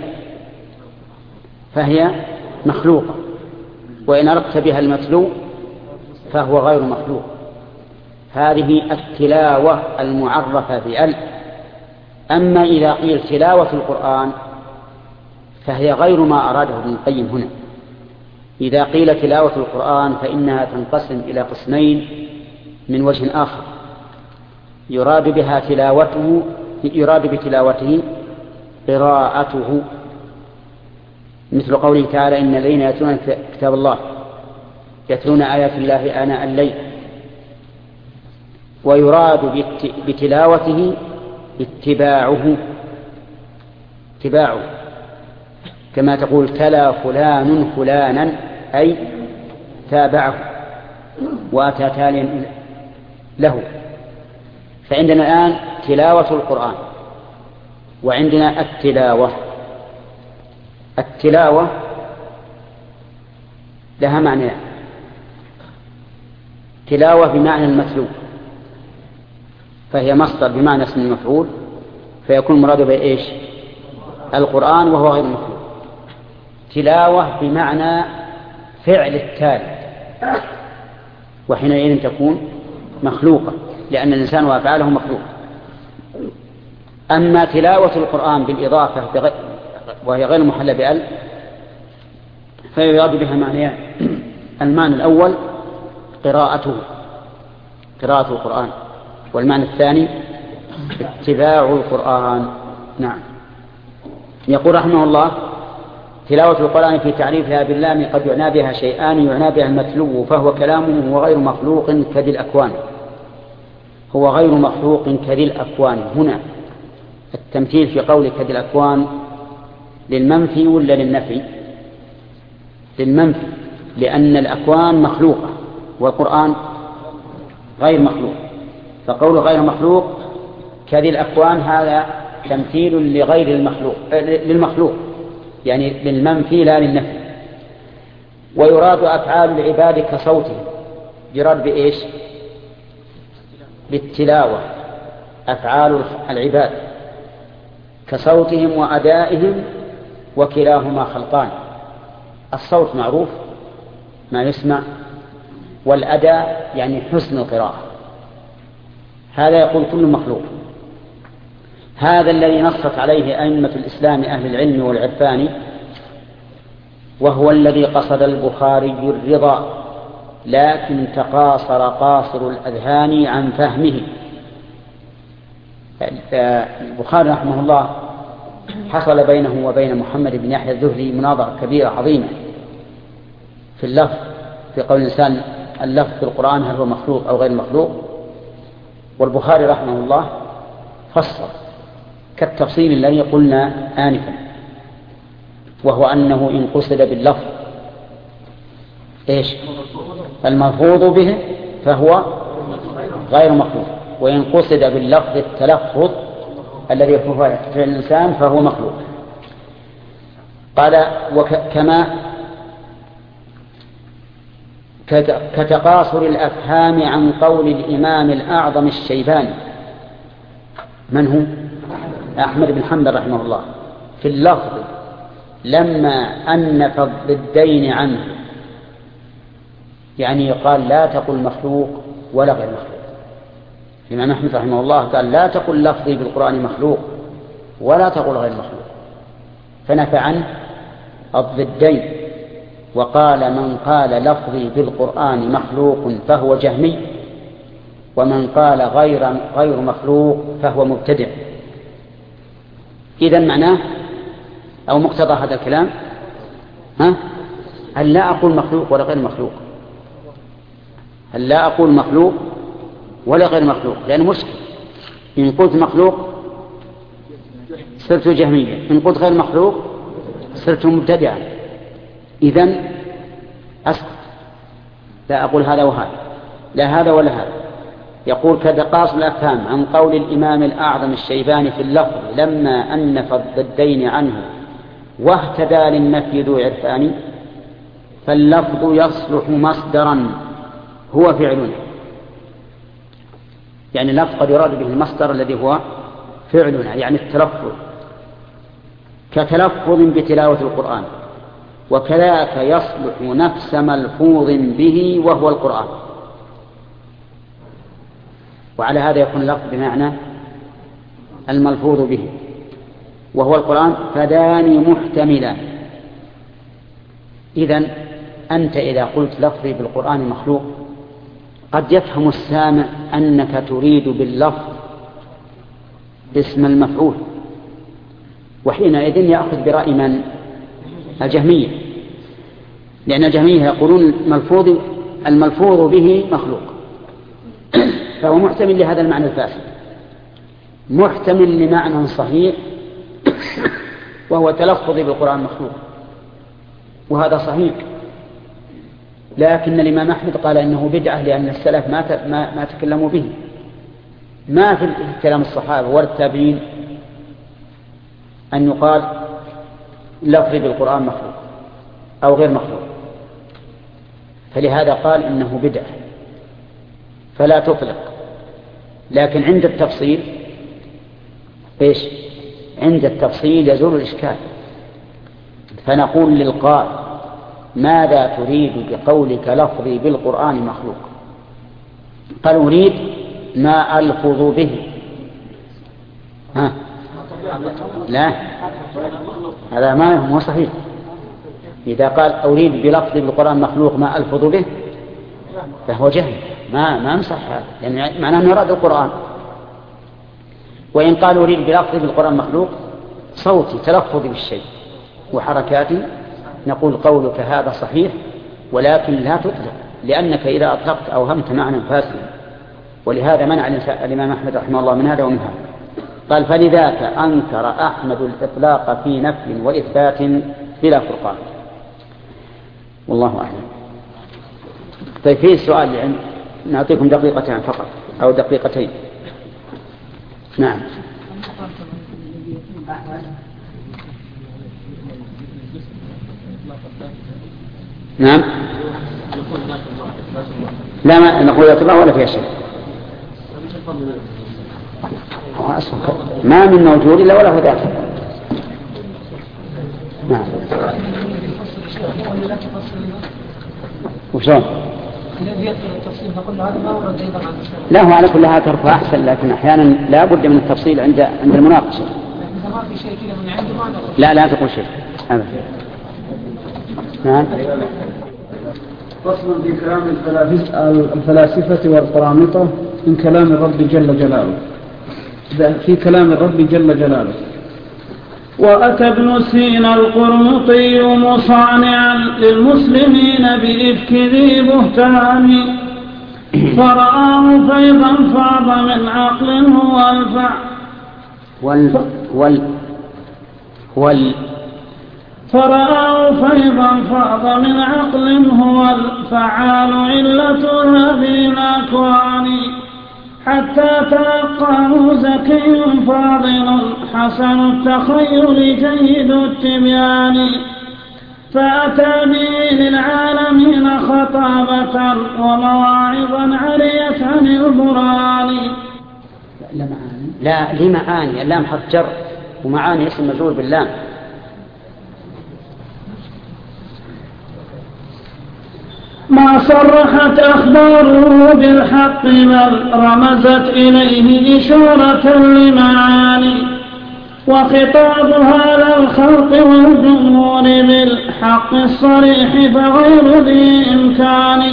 فهي مخلوقة وإن أردت بها المتلو فهو غير مخلوق. هذه التلاوة المعرفة بأل. أما إذا قيل تلاوة القرآن فهي غير ما أراده ابن القيم هنا. إذا قيل تلاوة القرآن فإنها تنقسم إلى قسمين من وجه آخر يراد بها تلاوته يراد بتلاوته قراءته مثل قوله تعالى إن الذين يتلون كتاب الله يتلون آيات الله آناء الليل ويراد بتلاوته اتباعه اتباعه كما تقول تلا فلان فلانا أي تابعه وأتى تاليا له. فعندنا الآن تلاوة القرآن وعندنا التلاوة. التلاوة لها معنى تلاوة بمعنى المتلو فهي مصدر بمعنى اسم المفعول فيكون مراد به إيش القرآن وهو غير مفعول. تلاوة بمعنى فعل التالي وحينئذ تكون مخلوقة لأن الإنسان وأفعاله مخلوق. أما تلاوة القرآن بالإضافة وهي غير محلة بأل فيراد بها معنيان. المعنى الأول قراءته قراءة القرآن والمعنى الثاني اتباع القرآن. نعم. يقول رحمه الله تلاوة القرآن في تعريفها باللام قد يعنى بها شيئان يعنى بها المتلو فهو كلامه هو غير مخلوق كذي الأكوان هو غير مخلوق كذي الأكوان. هنا التمثيل في قول كذي الأكوان للمنفي ولا للنفي؟ للمنفي لأن الأكوان مخلوقة والقرآن غير مخلوق فقول غير مخلوق كذي الأكوان هذا تمثيل لغير المخلوق للمخلوق يعني للمنفي لا للنفي. ويراد أفعال العباد كصوتهم يراد بإيش بالتلاوة أفعال العباد كصوتهم وأدائهم وكلاهما خلقان. الصوت معروف ما يسمع والأداء يعني حسن القراءة هذا يقول كل مخلوق. هذا الذي نصت عليه أئمة الإسلام أهل العلم والعرفان وهو الذي قصد البخاري الرضا لكن تقاصر قاصر الأذهان عن فهمه. البخاري رحمه الله حصل بينه وبين محمد بن يحيى الذهلي مناظرة كبيرة عظيمة في اللفظ في قول الإنسان اللفظ في القرآن هل هو مخلوق أو غير مخلوق. والبخاري رحمه الله فصل كالتفصيل الذي قلنا آنفا وهو أنه إن قصد باللفظ إيش الملفوظ به فهو غير مخلوق وإن قصد باللفظ التلفظ الذي يكون فعل الإنسان فهو مخلوق. قال وكما كتقاصر الأفهام عن قول الإمام الأعظم الشيباني. من هو؟ أحمد بن حنبل رحمه الله في اللفظ لما أنف الضدين عنه، يعني يقال لا تقل مخلوق ولا غير مخلوق. الإمام أحمد رحمه الله قال لا تقل لفظي بالقرآن مخلوق ولا تقل غير مخلوق، فنفى عنه الضدين، وقال من قال لفظي بالقرآن مخلوق فهو جهمي، ومن قال غير غير مخلوق فهو مبتدع. إذن معناه أو مقتضى هذا الكلام ها أن لا أقول مخلوق ولا غير مخلوق، أن لا أقول مخلوق ولا غير مخلوق، لأنه مشكل. إن قلت مخلوق صرت جهميا، إن قلت غير مخلوق صرت مبتدعا. إذن أسكت، لا أقول هذا وهذا، لا هذا ولا هذا. يقول كتقاص الأفهام عن قول الإمام الأعظم الشيباني في اللفظ لما أنف الضدين عنه واهتدى للنفي ذو عرفان، فاللفظ يصلح مصدرا هو فعلنا، يعني اللفظ قد يراد به المصدر الذي هو فعلنا، يعني التلفظ، كتلفظ بتلاوة القرآن، وكذاك يصلح نفس ملفوظ به وهو القرآن. وعلى هذا يكون اللفظ بمعنى الملفوظ به وهو القرآن، فداني محتملا. إذن أنت إذا قلت لفظي بالقرآن مخلوق قد يفهم السامع أنك تريد باللفظ اسم المفعول، وحينئذ يأخذ برأي من؟ الجهمية، لأن الجهمية يقولون الملفوظ الملفوظ به مخلوق، فهو محتمل لهذا المعنى الفاسد، محتمل لمعنى صحيح وهو تلفظ بالقرآن مخلوق، وهذا صحيح. لكن الإمام أحمد قال إنه بدعة، لأن السلف ما ما, ما تكلموا به، ما في كلام الصحابة ولا التابعين أن يقال لفظي بالقرآن مخلوق أو غير مخلوق، فلهذا قال إنه بدعة فلا تطلق. لكن عند التفصيل إيش؟ عند التفصيل يزول الإشكال، فنقول للقائل ماذا تريد بقولك لفظي بالقرآن مخلوق؟ قال أريد ما ألفظ به. ها لا، هذا ما هو صحيح. إذا قال أريد بلفظي بالقرآن مخلوق ما ألفظ به فهو جهل، ما ما نصح هذا، يعني معناه أنه يراد القرآن. وإن قال أريد بلفظي بالقرآن مخلوق صوتي تلفظي بالشيء وحركاتي، نقول قولك هذا صحيح ولكن لا تطلق، لأنك إذا أطلقت أوهمت معنى فاسدا. ولهذا منع الإمام أحمد رحمه الله من هذا ومن هذا. قال فلذاك أنكر أحمد الإطلاق في نفي وإثبات بلا فرقان. والله أعلم. طيب فيه سؤال يعني نعطيكم دقيقتين فقط أو دقيقتين. نعم. نعم. لا ما نقول يطلع ولا فيها شيء، ما من موجود إلا ولا هو ذاته. نعم. وشون؟ لا هو على كل هذا تركه أحسن، لكن أحيانا لا بد من التفصيل عند عند المناقشة. لا لا تقول شيء أبدا. نعم. فصل في كلام الفلاسفة والقرامطة من كلام الرب جل جلاله. في كلام الرب جل جلاله. وأتى ابن سينا القرمطي مصانعا للمسلمين بإفك ذي بهتان، فرآه فيضا فاض من عقل هو الفع وال وال وال فرآه فيضا فاض من عقل هو الفعال علة هذه الأكوان، حتى تلقاه زكي فاضل حسن التخيل جيد التبيان، فأتى به للعالمين خطابة ومواعظا عريت عن البران. لا لمعاني، اللام حرف جر ومعاني اسم مجرور باللام. ما صرحت أخباره بالحق بل رمزت إليه إشارة لمعاني وخطابها للخلق والجمهور بالحق الصريح فغير ذي إمكان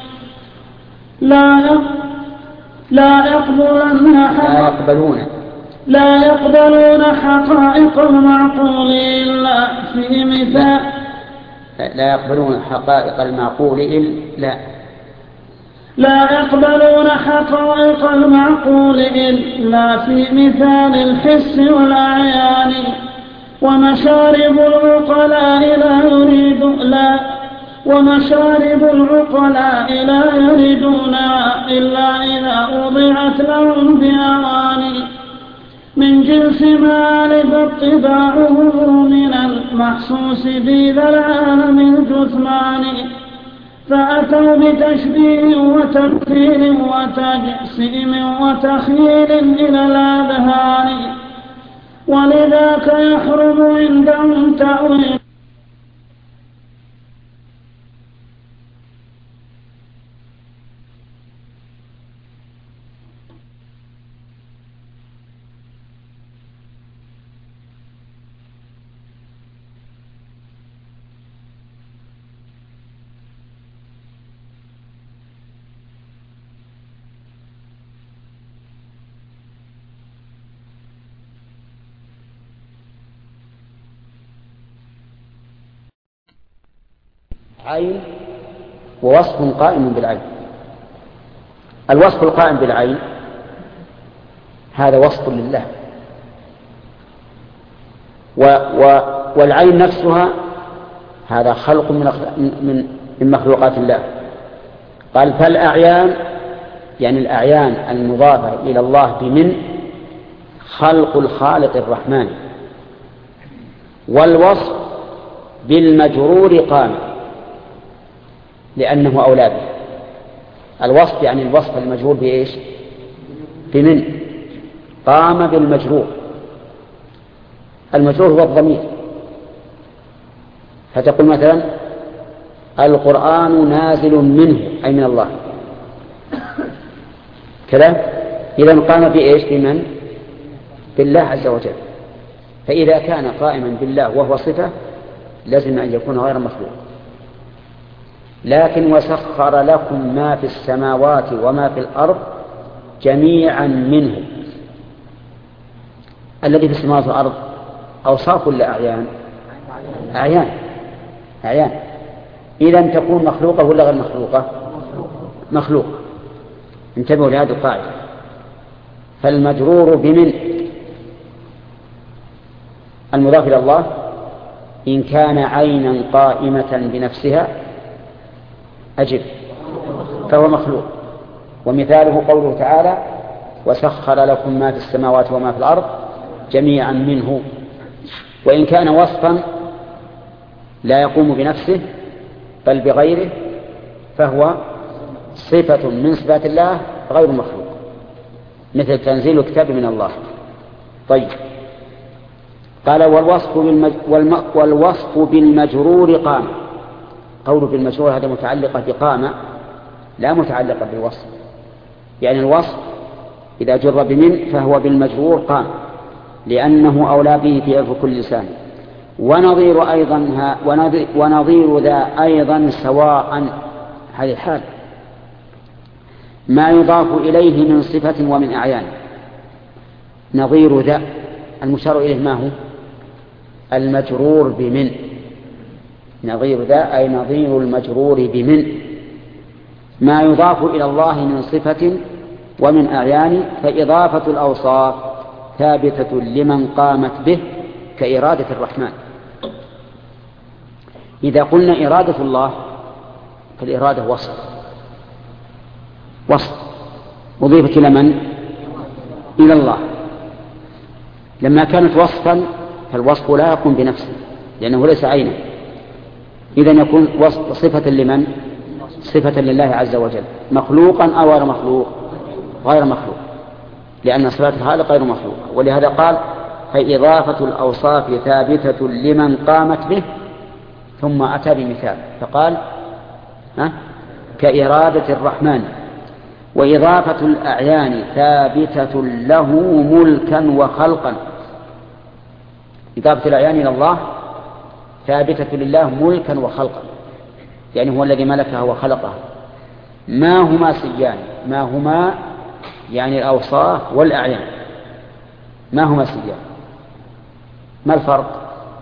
لا لا يقبلن لا يقبلون لا يقبلون حقائق المعقول إلا في مثال لا يقبلون حقائق المعقول إلا لا يقبلون حقائق المعقول إلا في مثال الحس والأعيان ومشارب العقلاء لا يريد لا ومشارب العقلاء لا يريدونها إلا إذا وضعت لهم بأواني من جنس ما ألف اطباعه من المحسوس في ذا العالم الجثماني فأتوا بتشبيه وتمثيل وتجسيم وتخييل إلى الأذهان ولذاك يحرم عندهم تأويل عين ووصف قائم بالعين. الوصف القائم بالعين هذا وصف لله و و والعين نفسها هذا خلق من من من مخلوقات الله. قال فالأعيان يعني الأعيان المضافة إلى الله بمن خلق الخالق الرحمن والوصف بالمجرور قام لأنه أولى به. الوصف يعني الوصف المجرور بإيش؟ بمن قام بالمجرور. المجرور هو الضمير، فتقول مثلا القرآن نازل منه أي من الله كذا. إذا قام بإيش؟ بمن؟ بالله عز وجل. فإذا كان قائما بالله وهو صفة لازم أن يكون غير مخلوق. لكن وسخر لكم ما في السماوات وما في الأرض جميعا منه. الذي في السماوات والأرض أوصاف ولا أعيان؟ أعيان أعيان. إذا تكون مخلوقة ولا غير مخلوقة؟ مخلوق. انتبهوا لهذه القاعدة. فالمجرور بمن المضاف إلى الله إن كان عينا قائمة بنفسها أجب فهو مخلوق. ومثاله قوله تعالى وسخر لكم ما في السماوات وما في الأرض جميعا منه. وإن كان وصفا لا يقوم بنفسه بل بغيره فهو صفة من صفات الله غير مخلوق، مثل تنزيل الكتاب من الله. طيب قال والوصف, بالمج... والم... والوصف بالمجرور قام. قوله بالمجرور هذا متعلقة بقامة لا متعلقة بالوصف. يعني الوصف إذا جر بمن فهو بالمجرور قام لأنه أولى به في عرف كل لسان. ونظير أيضا ها ونظير, ونظير ذا أيضا سواء هذه الحال ما يضاف إليه من صفة ومن أعيان. نظير ذا المشار إليه ما هو؟ المجرور بمن. نظير ذا أي نظير المجرور بمن ما يضاف إلى الله من صفة ومن أعيان. فإضافة الأوصاف ثابتة لمن قامت به كإرادة الرحمن. إذا قلنا إرادة الله فالإرادة وصف وصف أضيفت إلى من؟ إلى الله. لما كانت وصفا فالوصف لا يقوم بنفسه لأنه ليس عينا. إذن يكون صفة لمن؟ صفة لله عز وجل. مخلوقا أو غير مخلوق؟ غير مخلوق لأن صفات الخالق غير مخلوق. ولهذا قال فإضافة الأوصاف ثابتة لمن قامت به ثم أتى بمثال فقال ها كإرادة الرحمن. وإضافة الأعيان ثابتة له ملكا وخلقا. إضافة الأعيان إلى الله ثابتة لله ملكا وخلقا، يعني هو الذي ملكها وخلقها. ما هما سيان؟ ما هما يعني الأوصاف والأعيان. ما هما سيان؟ ما الفرق؟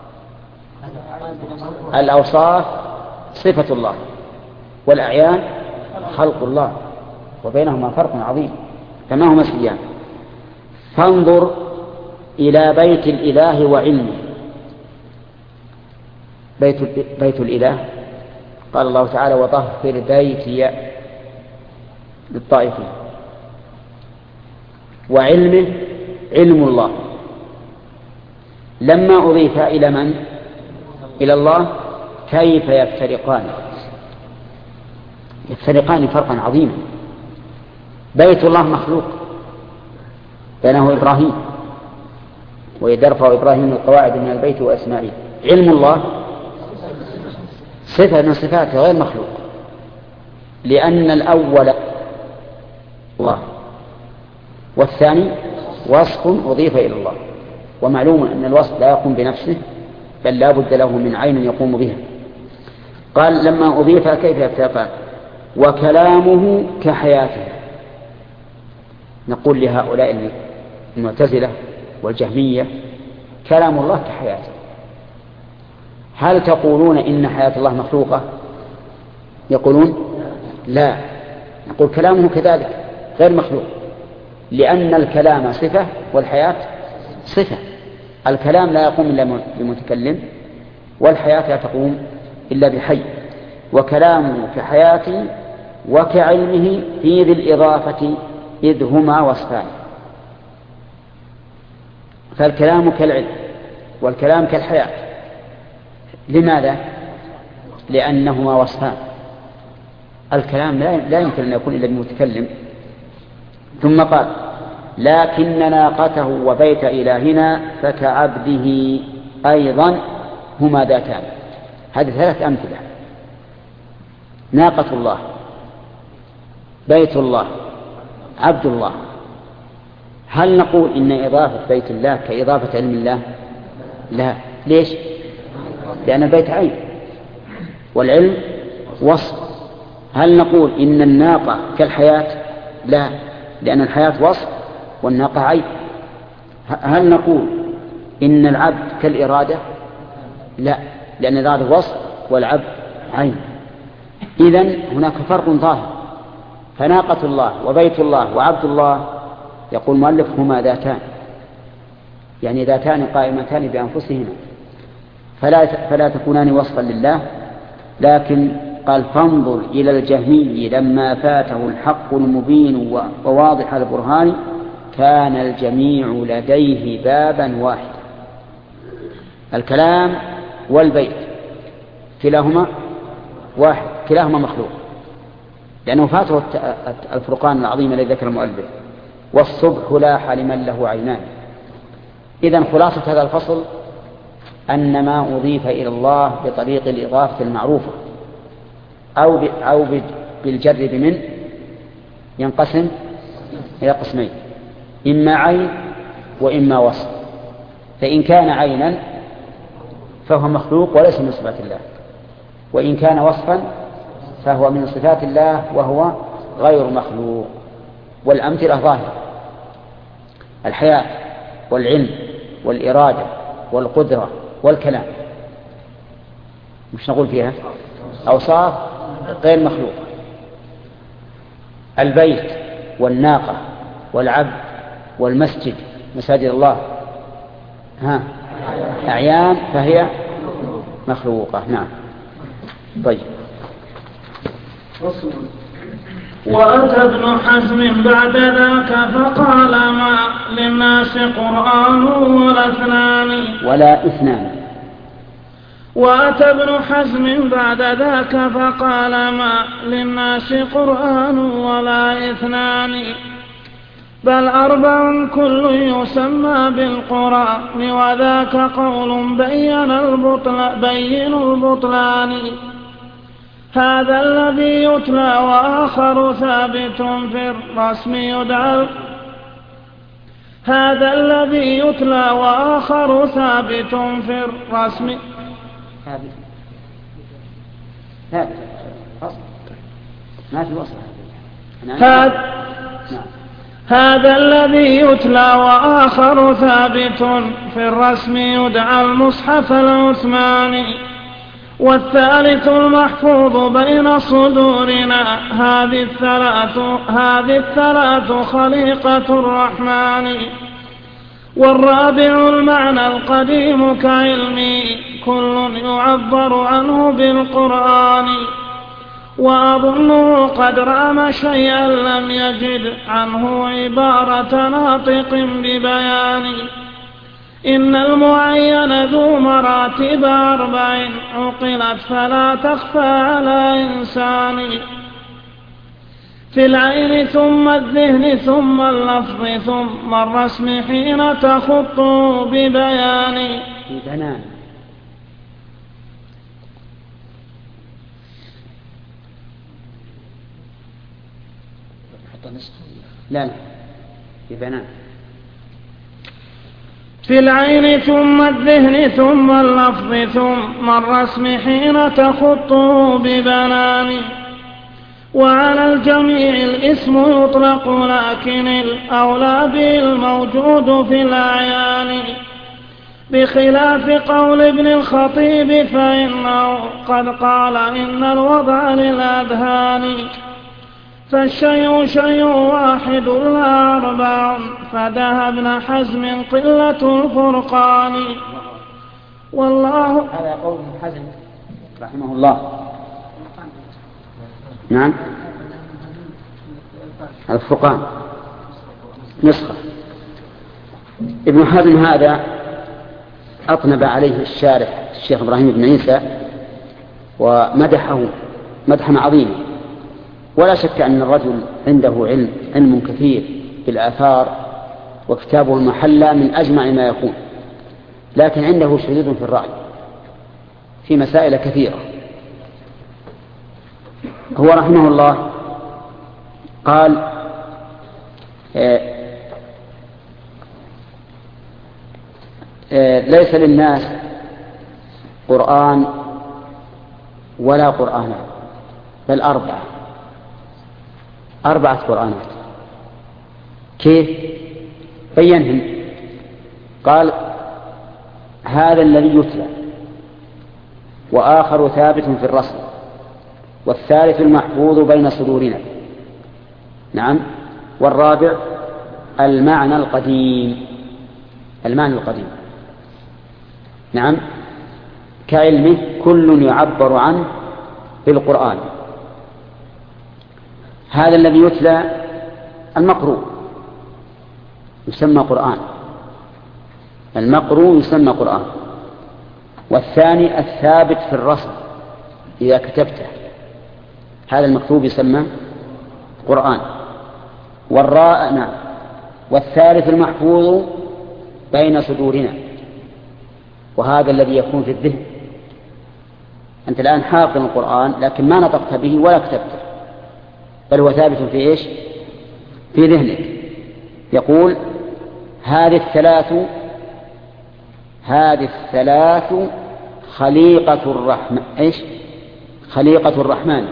الأوصاف صفة الله، والأعيان خلق الله، وبينهما فرق عظيم. فما هما سيان؟ فانظر إلى بيت الإله وعلمه. بيت, بيت الإله قال الله تعالى وطهر بيتي للطائفين. وعلمه علم الله. لما أضيف إلى من؟ إلى الله. كيف يفترقان؟ يفترقان فرقا عظيما. بيت الله مخلوق بناه إبراهيم، وإذ يرفع إبراهيم القواعد من البيت وإسماعيل. علم الله صفة من صفاته غير مخلوق، لأن الأول الله والثاني وصف أضيف إلى الله. ومعلوم أن الوصف لا يقوم بنفسه، بل لا بد له من عين يقوم بها. قال لما أضيف كيف يفترقان؟ وكلامه كحياته. نقول لهؤلاء المعتزلة والجهمية كلام الله كحياته. هل تقولون إن حياة الله مخلوقة؟ يقولون لا. نقول كلامه كذلك غير مخلوق، لأن الكلام صفة والحياة صفة. الكلام لا يقوم إلا بمتكلم، والحياة لا تقوم إلا بحي. وكلامه كحياته وكعلمه في ذي الإضافة إذ هما وصفان. فالكلام كالعلم والكلام كالحياة. لماذا؟ لأنهما وصفان. الكلام لا يمكن أن يكون إلا بمتكلم. ثم قال لكن ناقته وبيت إلهنا فكعبده أيضا هما ذاتان. هذه ثلاث أمثلة: ناقة الله، بيت الله، عبد الله. هل نقول إن إضافة بيت الله كإضافة علم الله؟ لا. ليش؟ لأن البيت عين والعلم وصف. هل نقول إن الناقة كالحياة؟ لا، لأن الحياة وصف والناقة عين. هل نقول إن العبد كالإرادة؟ لا، لأن الإرادة وصف والعبد عين. إذن هناك فرق ظاهر. فناقة الله وبيت الله وعبد الله يقول المؤلف هما ذاتان، يعني ذاتان قائمتان بأنفسهما، فلا, فلا تكونان وصفا لله. لكن قال فانظر إلى الجهمي لما فاته الحق المبين وواضح البرهان كان الجميع لديه بابا واحدا. الكلام والبيت كلاهما واحد، كلاهما مخلوق، لأنه فاته الفرقان العظيم الذي ذكر المؤلف. والصبح لاح لمن له عينان. إذن خلاصة هذا الفصل أن ما أضيف إلى الله بطريق الإضافة المعروفة أو أو بالجر بمن ينقسم إلى قسمين: إما عين وإما وصف. فإن كان عينا فهو مخلوق وليس من صفات الله، وإن كان وصفا فهو من صفات الله وهو غير مخلوق. والأمثلة ظاهرة: الحياة والعلم والإرادة والقدرة والكلام. مش نقول فيها أوصاف غير مخلوق. البيت والناقة والعبد والمسجد مساجد الله ها أعيان فهي مخلوقة. نعم. طيب. وأتى ابن حزم بعد ذاك فقال ما للناس قرآن ولا اثنان ولا اثنان. وأتى ابن حزم بعد ذاك فقال ما للناس قرآن ولا اثنان بل أربع كل يسمى بالقرآن وذاك قول بين البطل بين البطلان. هذا الذي يتلى وآخر ثابت في الرسم يدعى هذا الذي يتلى وآخر ثابت في الرسم ثابت ثابت أصل ما في وصل هذا هذا الذي يتلى وآخر ثابت في الرسم يدعى المصحف العثماني والثالث المحفوظ بين صدورنا هذه الثلاث هذه الثلاث خليقة الرحمن والرابع المعنى القديم كعلمي كل يعبر عنه بالقرآن وأظنه قد رام شيئا لم يجد عنه عبارة ناطق ببيان إن المعين ذو مراتب أربع عقلت فلا تخفى على إنسان في العين ثم الذهن ثم اللفظ ثم الرسم حين تخط ببيان بنان لا لا ببنان في العين ثم الذهن ثم اللفظ ثم الرسم حين تخط ببنان وعلى الجميع الاسم يطلق لكن الأولى به الموجود في الأعيان بخلاف قول ابن الخطيب فإنه قد قال إن الوضع للأذهان فالشيء شيء واحد لا أربع فذهب ابن حزم قلة الفرقان والله. هذا قول ابن حزم رحمه الله. نعم الفرقان نسخة. ابن حزم هذا أطنب عليه الشارح الشيخ إبراهيم بن عيسى ومدحه مدحا عظيما، ولا شك أن الرجل عنده علم علم كثير بالآثار وكتابه المحلى من أجمع ما يكون، لكن عنده شذوذ في الرأي في مسائل كثيرة. هو رحمه الله قال آآ آآ ليس للناس قرآن ولا قرآنان بل أربعة أربعة قرآنات. كيف بينهم؟ قال هذا الذي يتلى وآخر ثابت في الرسم والثالث المحفوظ بين صدورنا. نعم. والرابع المعنى القديم المعنى القديم نعم كعلمه كل يعبر عنه بالقرآن. هذا الذي يتلى المقروء يسمى قرآن، المقروء يسمى قرآن. والثاني الثابت في الرسم إذا كتبته هذا المكتوب يسمى قرآن. والراء نعم. والثالث المحفوظ بين صدورنا وهذا الذي يكون في الذهن. أنت الآن حافظ القرآن لكن ما نطقت به ولا كتبته، بل هو ثابت في إيش؟ في ذهنك. يقول هذه الثلاث هذه الثلاث خليقة الرحمن. إيش؟ خليقة الرحمن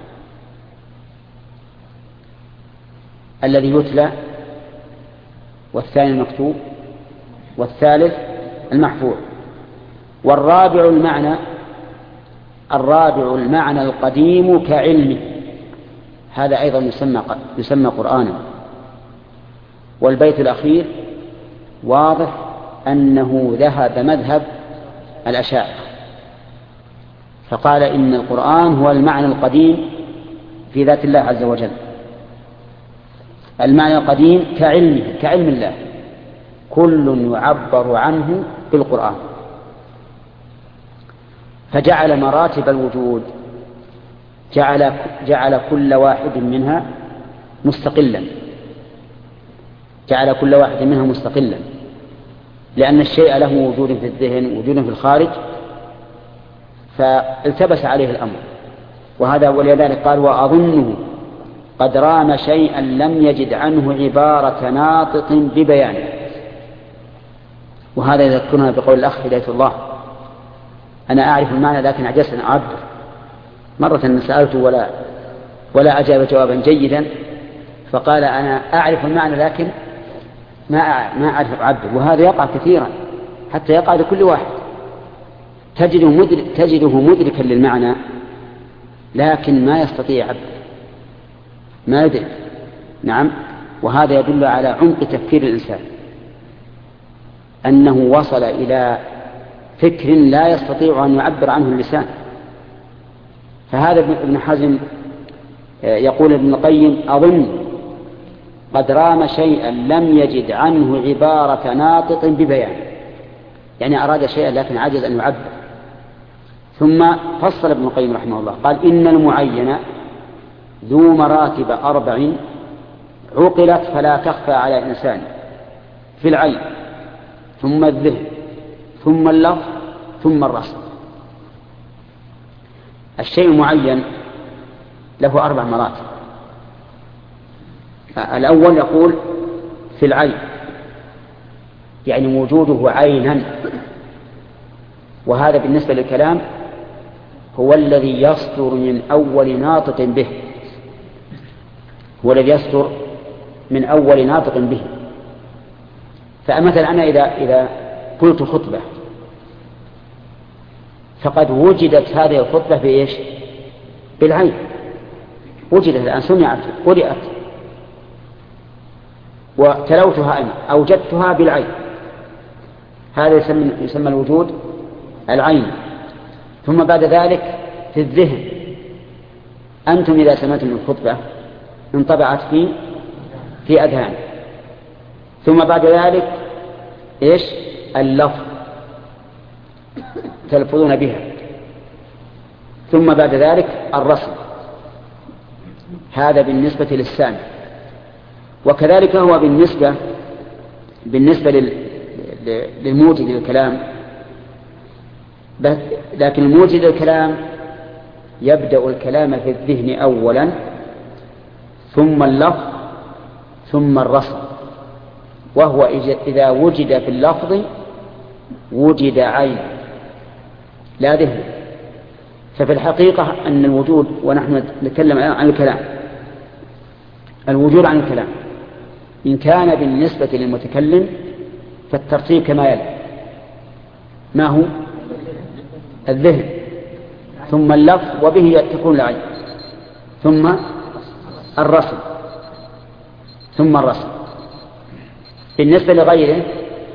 الذي يتلى والثاني المكتوب والثالث المحفوظ. والرابع المعنى الرابع المعنى القديم كعلمه هذا أيضا يسمى يسمى قرآنا. والبيت الأخير واضح أنه ذهب مذهب الأشاعرة فقال إن القرآن هو المعنى القديم في ذات الله عز وجل، المعنى القديم كعلمه كعلم الله كل يعبر عنه بالقرآن. فجعل مراتب الوجود جعل, جعل كل واحد منها مستقلا جعل كل واحد منها مستقلا لأن الشيء له وجود في الذهن ووجود في الخارج، فالتبس عليه الأمر وهذا ولذلك قال وأظنه قد رام شيئا لم يجد عنه عبارة ناطق ببيانه. وهذا يذكرنا بقول الأخ هداية الله: أنا أعرف المعنى لكن عجزت أن أعبر. مرة سألته ولا ولا أجاب جوابا جيدا، فقال أنا أعرف المعنى لكن ما ما أعرف أعبر. وهذا يقع كثيرا، حتى يقع لكل واحد، تجده مدرك تجده مدركا للمعنى لكن ما يستطيع عبر، ما يدرك. نعم، وهذا يدل على عمق تفكير الإنسان، أنه وصل إلى فكر لا يستطيع أن يعبر عنه اللسان. فهذا ابن حزم يقول ابن القيم: أظن قد رام شيئا لم يجد عنه عبارة ناطق ببيان، يعني أراد شيئا لكن عجز أن يعبر. ثم فصل ابن القيم رحمه الله قال: إن المعين ذو مراتب أربع عقلت فلا تخفى على إنسان: في العين، ثم الذهن، ثم اللفظ، ثم الرسم. الشيء المعين له أربع مراتب. الأول يقول في العين، يعني وجوده عينا، وهذا بالنسبة للكلام هو الذي يصدر من أول ناطق به، هو الذي يصدر من أول ناطق به. فمثلا أنا إذا إذا قلت خطبة فقد وجدت هذه الخطبة بإيش؟ بالعين، وجدت الآن، سمعت، قرأت، وتلوتها أنا، أوجدتها بالعين. هذا يسمى, يسمى الوجود العين. ثم بعد ذلك في الذهن، أنتم إذا سمعتم الخطبة انطبعت في في أذهان. ثم بعد ذلك إيش؟ اللفظ، تلفظون بها. ثم بعد ذلك الرسم. هذا بالنسبة للسامع. وكذلك هو بالنسبة بالنسبة للموجد للكلام، لكن الموجد للكلام يبدأ الكلام في الذهن أولا، ثم اللفظ، ثم الرسم. وهو إذا وجد في اللفظ وجد عين لا ذهن. ففي الحقيقة أن الوجود، ونحن نتكلم عن الكلام، الوجود عن الكلام إن كان بالنسبة للمتكلم فالترتيب كما يلي: ما هو؟ الذهن، ثم اللفظ، وبه تكون العين، ثم الرسم، ثم الرسم. بالنسبة لغيره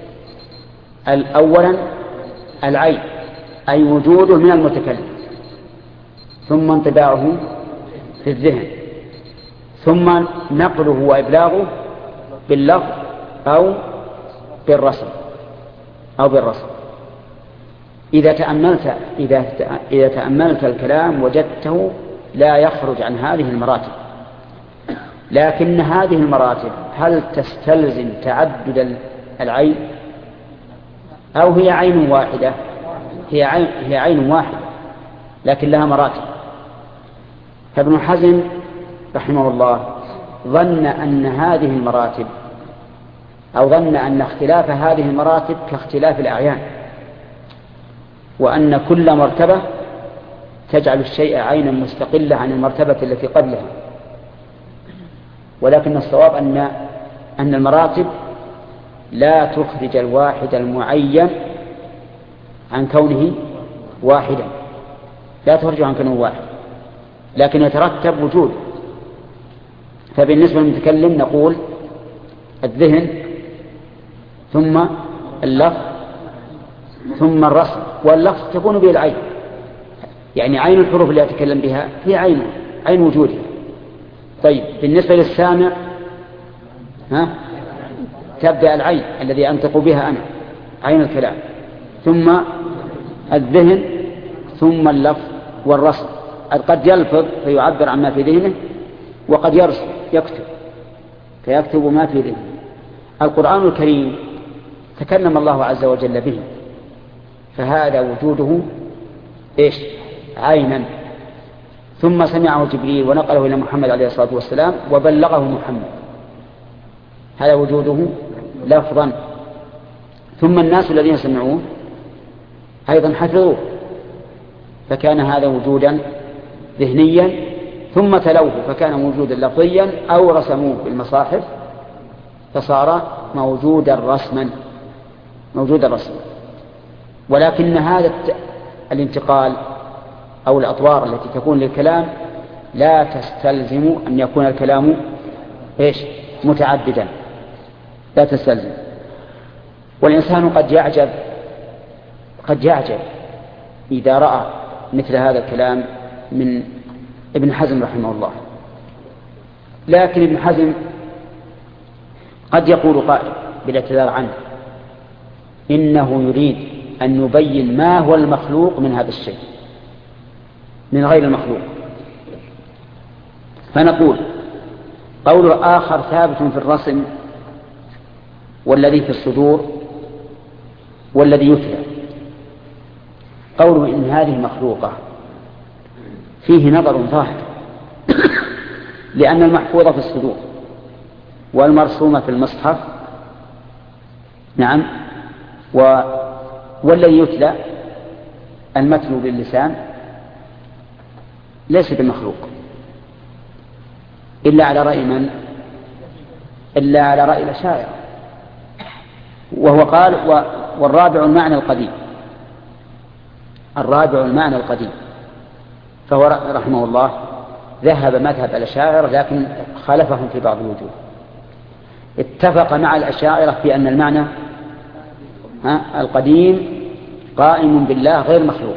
أولا العين، أي وجوده من المتكلم، ثم انطباعه في الذهن، ثم نقله وإبلاغه باللفظ أو بالرسم أو بالرسم. إذا تأملت إذا إذا تأملت الكلام وجدته لا يخرج عن هذه المراتب. لكن هذه المراتب هل تستلزم تعدد العين أو هي عين واحدة؟ هي عين هي عين واحدة لكن لها مراتب. فابن حزم رحمه الله ظن أن هذه المراتب أو ظن أن اختلاف هذه المراتب كاختلاف الأعيان، وأن كل مرتبة تجعل الشيء عينا مستقلة عن المرتبة التي قبلها. ولكن الصواب أن أن المراتب لا تخرج الواحد المعين عن كونه واحدا، لا تخرج عن كونه واحد، لكن يترتب وجود. فبالنسبة للمتكلم نقول الذهن، ثم اللفظ، ثم الرسم. واللفظ تكون به العين، يعني عين الحروف اللي يتكلم بها هي عين عين وجودها. طيب بالنسبة للسامع ها تبدأ العين الذي أنطق بها أنا، عين الكلام، ثم الذهن، ثم اللفظ والرسم. قد يلفظ فيعبر عما في ذهنه، وقد يرسم يكتب فيكتب ما في ذهنه. القرآن الكريم تكلم الله عز وجل به، فهذا وجوده إيش؟ عينا. ثم سمعه جبريل ونقله إلى محمد عليه الصلاة والسلام وبلغه محمد، هذا وجوده لفظا. ثم الناس الذين سمعوه أيضا حفظوه، فكان هذا وجودا ذهنيا، ثم تلوه فكان وجودا لفظيا، أو رسموه بالمصاحف فصار موجودا رسما موجودا رسما. ولكن هذا الانتقال أو الأطوار التي تكون للكلام لا تستلزم أن يكون الكلام إيش متعددا، لا تستلزم. والإنسان قد يعجب قد يعجب إذا رأى مثل هذا الكلام من ابن حزم رحمه الله. لكن ابن حزم قد يقول قائل بالاعتذار عنه إنه يريد أن يبين ما هو المخلوق من هذا الشيء من غير المخلوق. فنقول قول آخر ثابت في الرسم والذي في الصدور والذي يتلى، قوله إن هذه مخلوقة فيه نظر ظاهر، لأن المحفوظة في الصدور والمرسومة في المصحف نعم و... والذي يتلى المتلو باللسان ليس بمخلوق إلا على رأي من؟ إلا على رأي الأشاعرة. وهو قال و... والرابع المعنى القديم الرابع المعنى القديم فهو رحمه الله ذهب مذهب الأشاعرة لكن خالفهم في بعض الوجوه. اتفق مع الأشاعرة في أن المعنى القديم قائم بالله غير مخلوق،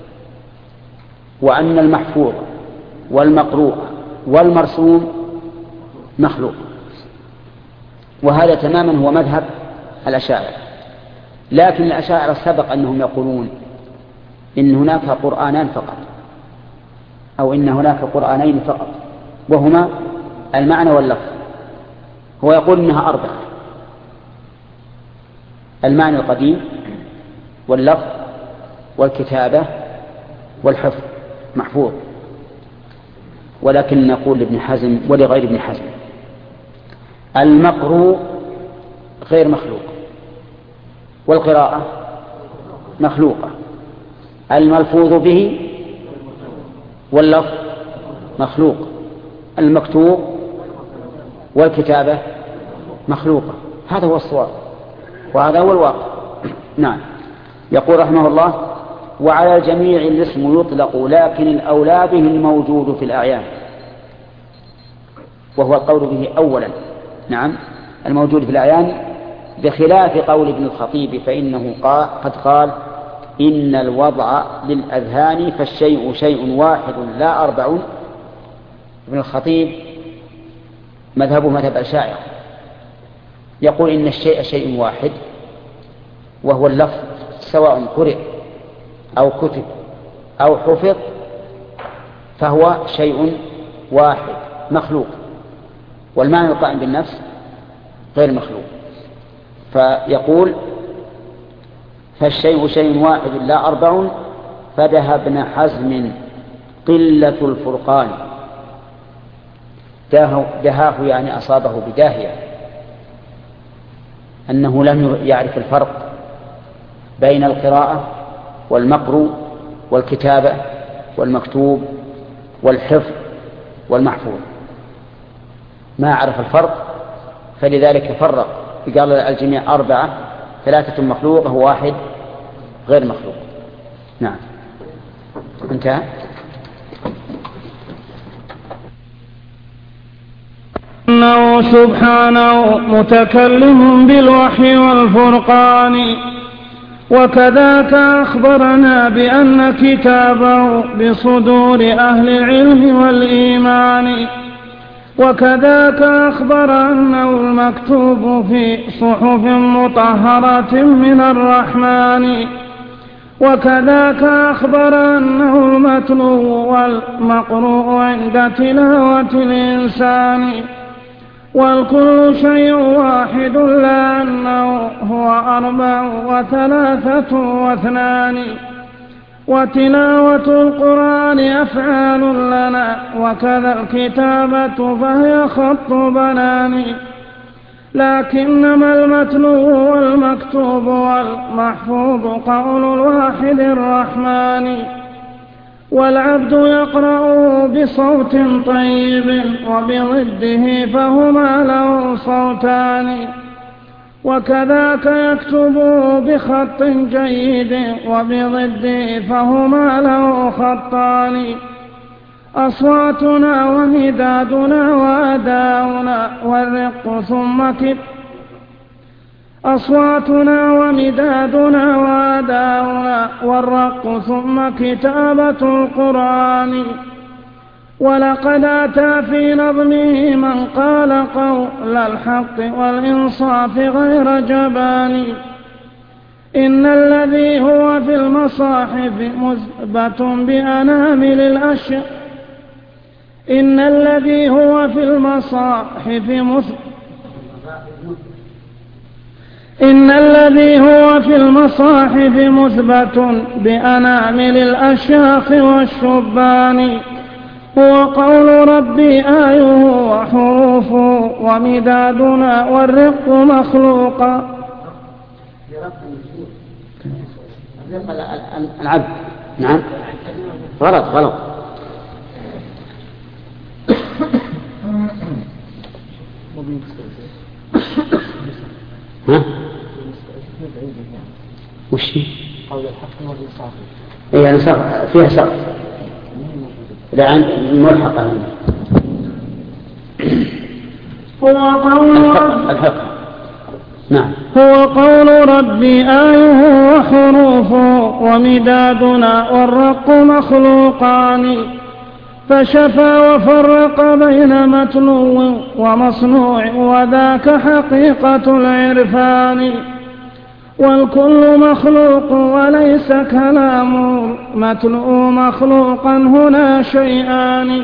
وأن المحفوظ والمقروء والمرسوم مخلوق، وهذا تماما هو مذهب الأشاعرة. لكن الأشاعرة سبق أنهم يقولون إن هناك قرآنان فقط، أو إن هناك قرآنين فقط، وهما المعنى واللفظ. هو يقول إنها أربعة: المعنى القديم واللفظ والكتابة والحفظ محفوظ. ولكن نقول لابن حزم ولغير ابن حزم المقروء غير مخلوق، والقراءة مخلوقة، الملفوظ به واللفظ مخلوق، المكتوب والكتابة مخلوقة. هذا هو الصواب وهذا هو الواقع. نعم. يقول رحمه الله: وعلى الجميع الاسم يطلق لكن الأولى به الموجود في الأعيان، وهو القول به أولا. نعم، الموجود في الأعيان، بخلاف قول ابن الخطيب فإنه قال قد قال: إن الوضع للأذهان فالشيء شيء واحد لا أربع. ابن الخطيب مذهبه مذهب الأشاعرة، يقول إن الشيء شيء واحد، وهو اللفظ سواء قرئ أو كتب أو حفظ فهو شيء واحد مخلوق، والمعنى القائم بالنفس غير مخلوق. فيقول: فالشيء شيء واحد لا أربع. فدها ابن حزم قلة الفرقان. دهاه يعني أصابه بداهية، أنه لم يعرف الفرق بين القراءة والمقروء والكتابة والمكتوب والحفظ والمحفوظ، ما عرف الفرق، فلذلك فرق، قال الجميع أربعة: ثلاثة مخلوقة وواحد غير مخلوق. نعم، انتهى. إنه سبحانه متكلم بالوحي والفرقان، وكذاك أخبرنا بأن كتابه بصدور أهل العلم والإيمان، وكذاك أخبر أنه المكتوب في صحف مطهرة من الرحمن، وكذاك أخبر أنه المتلو والمقروء عند تلاوة الإنسان، والكل شيء واحد لأنه هو أربع وثلاثة واثنان، وتلاوة القرآن أفعال لنا، وكذا الكتابة فهي خط بنان، لكنما المتلو والمكتوب والمحفوظ قول الواحد الرحمن. والعبد يقرأ بصوت طيب وبضده فهما له صوتان، وكذاك يكتب بخط جيد وبضده فهما له خطان. أصواتنا ومدادنا وأداؤنا والرق ثم كتابة أصواتنا ومدادنا وأداؤنا والرق ثم كتابة القرآن. ولقد أتى في نظمه من قال قول الحق والإنصاف غير جبان. إن الذي هو في المصاحف مثبت بأنامل الأشياء إن الذي هو في المصاحف مثبت إن الذي هو في المصاحف مثبت بأنامل الأشياخ والشبان. هو قول ربي آيه وحروفه ومدادنا والرق مخلوقا. العبد نعم غلط غلط ها وش قول الحق والإنصاف إيه يعني فيها سقط لعن ملحقة. هو قول الحق نعم هو قول ربي آيه وحروفه ومدادنا والرق مخلوقان. فشفى وفرق بين متلو ومصنوع وذاك حقيقة العرفان. والكل مخلوق وليس كلام متلو مخلوقا هنا شيئان.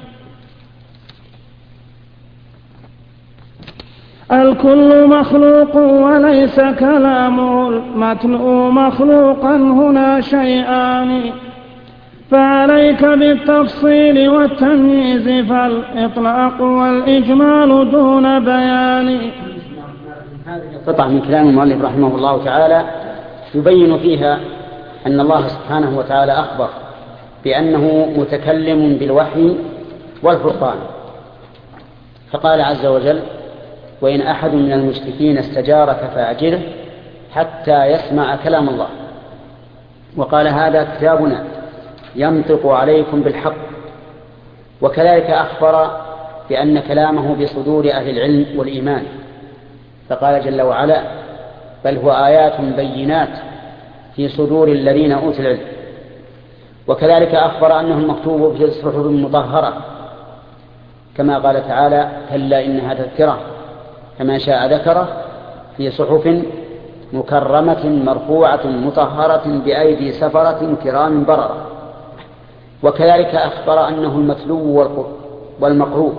الكل مخلوق وليس كلام متلو مخلوقا هنا شيئان. فعليك بالتفصيل والتمييز فالإطلاق والإجمال دون بيان. قطع من كلام المؤلف رحمه الله تعالى يبين فيها أن الله سبحانه وتعالى أخبر بأنه متكلم بالوحي والفرقان، فقال عز وجل: وإن أحد من المشركين استجارك فأجره حتى يسمع كلام الله. وقال: هذا كتابنا ينطق عليكم بالحق. وكذلك أخبر بأن كلامه بصدور أهل العلم والإيمان، فقال جل وعلا: بل هو آيات بينات في صدور الذين أوتوا العلم. وكذلك أخبر أنه المكتوب في صحف مطهرة، كما قال تعالى: كلا إنها تذكرة فمن شاء ذكره في صحف مكرمة مرفوعة مطهرة بأيدي سفرة كرام بررة. وكذلك أخبر أنه المتلو والمقروء،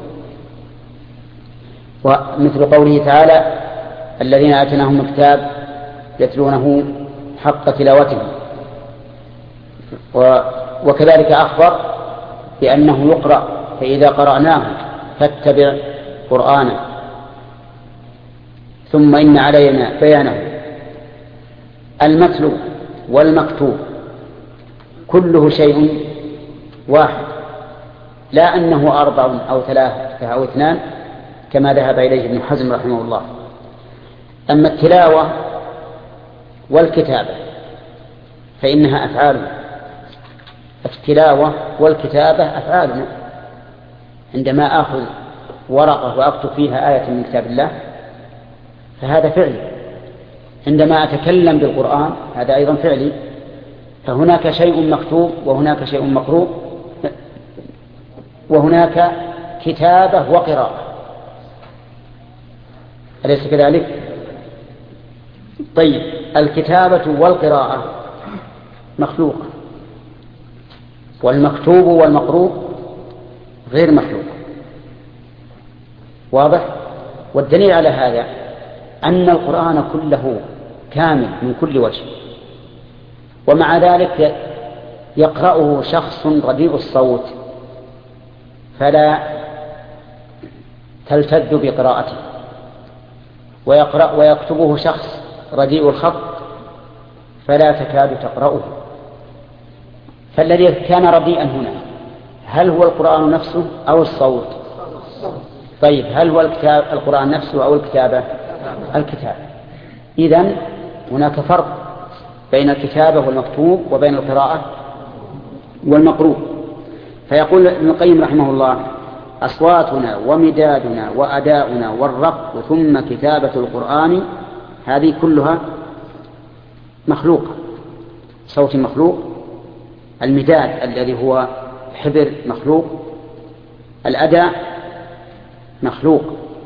ومثل قوله تعالى: الذين آتيناهم الكتاب يتلونه حق تلاوته. وكذلك أخبر بأنه يقرأ، فإذا قرأناه فاتبع قرآنه ثم إن علينا بيانه. المتلو والمكتوب كله شيء واحد، لا أنه أربع أو ثلاثة أو اثنان كما ذهب إليه ابن حزم رحمه الله. أما التلاوة والكتابة فإنها أفعال. التلاوة والكتابة أفعالنا. عندما آخذ ورقة وأكتب فيها آية من كتاب الله فهذا فعلي. عندما أتكلم بالقرآن هذا أيضا فعلي. فهناك شيء مكتوب وهناك شيء مقروء وهناك كتابة وقراءة، أليس كذلك؟ طيب، الكتابة والقراءة مخلوقة، والمكتوب والمقروء غير مخلوق. واضح؟ والدليل على هذا أن القرآن كله كامل من كل وجه، ومع ذلك يقرأه شخص رديء الصوت فلا تلتذ بقراءته، ويقرأ ويكتبه شخص رديء الخط فلا تكاد تقرأه. فالذي كان رديئا هنا هل هو القرآن نفسه أو الصوت؟ طيب هل هو الكتاب القرآن نفسه أو الكتابة؟ الكتاب. إذن هناك فرق بين الكتابة والمكتوب وبين القراءة والمقروء. فيقول ابن القيم رحمه الله: أصواتنا ومدادنا وأداؤنا والرق ثم كتابة القرآن هذه كلها مخلوقة. صوت مخلوق، المداد الذي هو حبر مخلوق، الأداء مخلوق،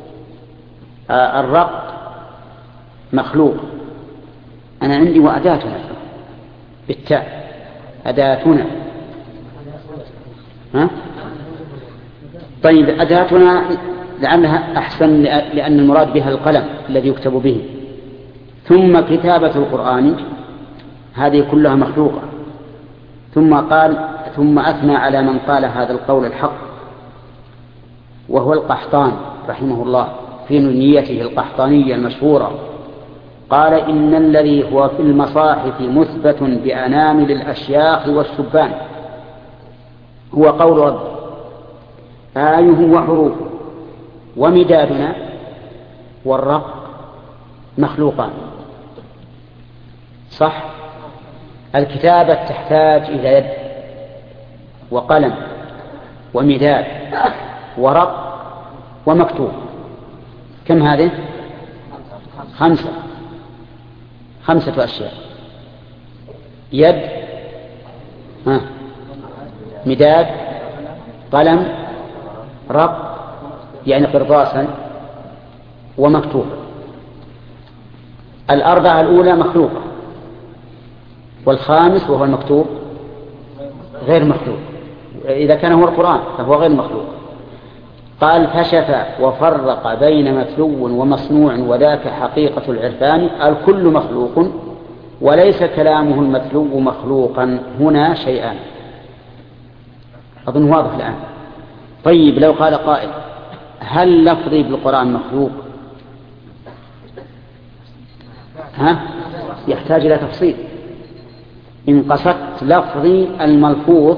الرق مخلوق. أنا عندي وأداتنا بالتاء، أداتنا. ها؟ طيب أداتنا لعلها أحسن لأن المراد بها القلم الذي يكتب به. ثم كتابة القرآن هذه كلها مخلوقة. ثم قال ثم أثنى على من قال هذا القول الحق وهو القحطان رحمه الله في نونيته القحطانية المشهورة. قال: إن الذي هو في المصاحف مثبت بأنامل الأشياخ والشبان هو قول رب آيه وحروفه، ومدادنا والرق مخلوقان. صح؟ الكتابة تحتاج إلى يد وقلم ومداد ورق ومكتوب. كم هذه؟ خمسة خمسة أشياء: يد، ها، مداد، قلم، رق يعني قرطاسا، ومكتوب. الأربعة الأولى مخلوقة، والخامس وهو المكتوب غير مخلوق. إذا كان هو القرآن فهو غير مخلوق. قال: فشف وفرق بين متلو ومصنوع وذاك حقيقة العرفان. الكل مخلوق وليس كلامه المتلو مخلوقا. هنا شيئان. أظن واضح الآن. طيب لو قال قائل: هل لفظي بالقرآن مخلوق؟ ها؟ يحتاج إلى تفصيل. إن قصدت لفظي الملفوظ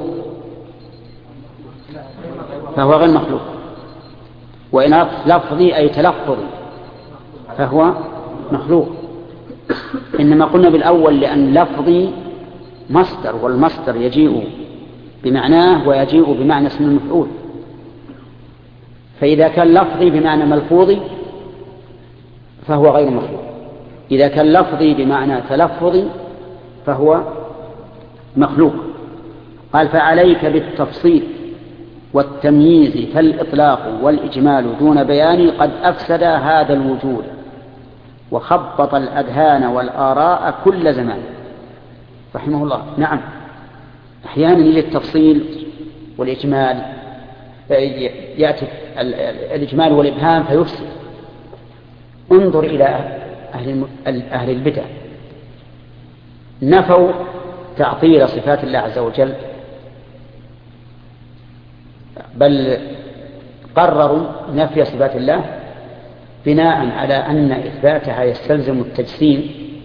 فهو غير مخلوق، وإن أردت لفظي أي تلفظي فهو مخلوق. إنما قلنا بالأول لأن لفظي مصدر، والمصدر يجيء بمعناه ويجيء بمعنى اسم المفعول. فإذا كان لفظي بمعنى ملفوظي فهو غير مخلوق. إذا كان لفظي بمعنى تلفظي فهو مخلوق. قال: فعليك بالتفصيل والتمييز، فالإطلاق والإجمال دون بيان قد أفسد هذا الوجود وخبط الأذهان والآراء كل زمان. رحمه الله. نعم، أحيانا يجي التفصيل والإجمال، يأتي الإجمال والإبهام فيفسد. انظر إلى أهل أهل البدع، نفوا تعطيل صفات الله عز وجل، بل قرروا نفي صفات الله بناء على أن إثباتها يستلزم التجسيم،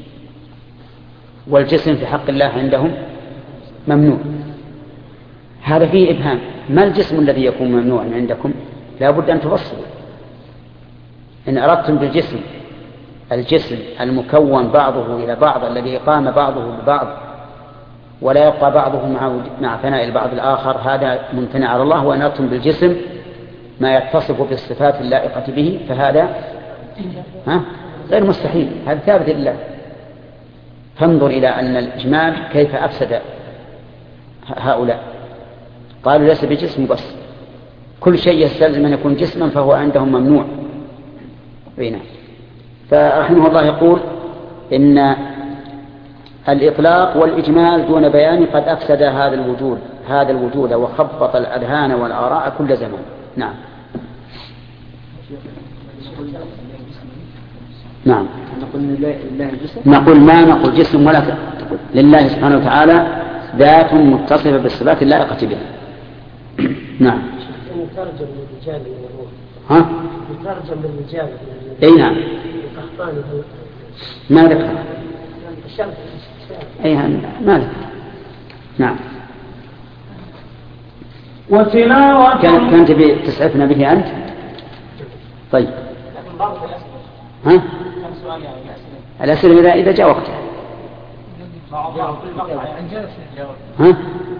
والجسم في حق الله عندهم ممنوع. هذا فيه إبهام. ما الجسم الذي يكون ممنوعا عندكم؟ لا بد أن تفصلوا. إن أردتم بالجسم الجسم المكون بعضه إلى بعض الذي قام بعضه ببعض ولا يبقى بعضه مع مع فناء البعض الآخر، هذا ممتنع على الله. وإن أردتم بالجسم ما يتصف بالصفات اللائقة به فهذا ها غير مستحيل، هذا ثابت لله. فانظر إلى أن الإجمال كيف أفسد هؤلاء. قالوا ليس بجسم بس، كل شيء يستلزم أن يكون جسما فهو عندهم ممنوع. بينا. فرحمه الله يقول: إن الإطلاق والإجمال دون بيان قد أفسد هذا الوجود هذا الوجود وخبط الأذهان والآراء كل زمان. نعم. نعم. نقول لله جسم؟ نقول ما نقول جسم ولا تقول لله سبحانه وتعالى ذات متصفة بالصفات اللائقة بها. نعم. مترجم للرجال والروح. ها؟ مترجم للرجال. اي نعم. ما ذكر. اي ما ذكر. نعم. وتلاوة كانت كانت تسعفنا به أنت. طيب. ها؟ الأسئلة إذا إذا جاء وقتها. ها؟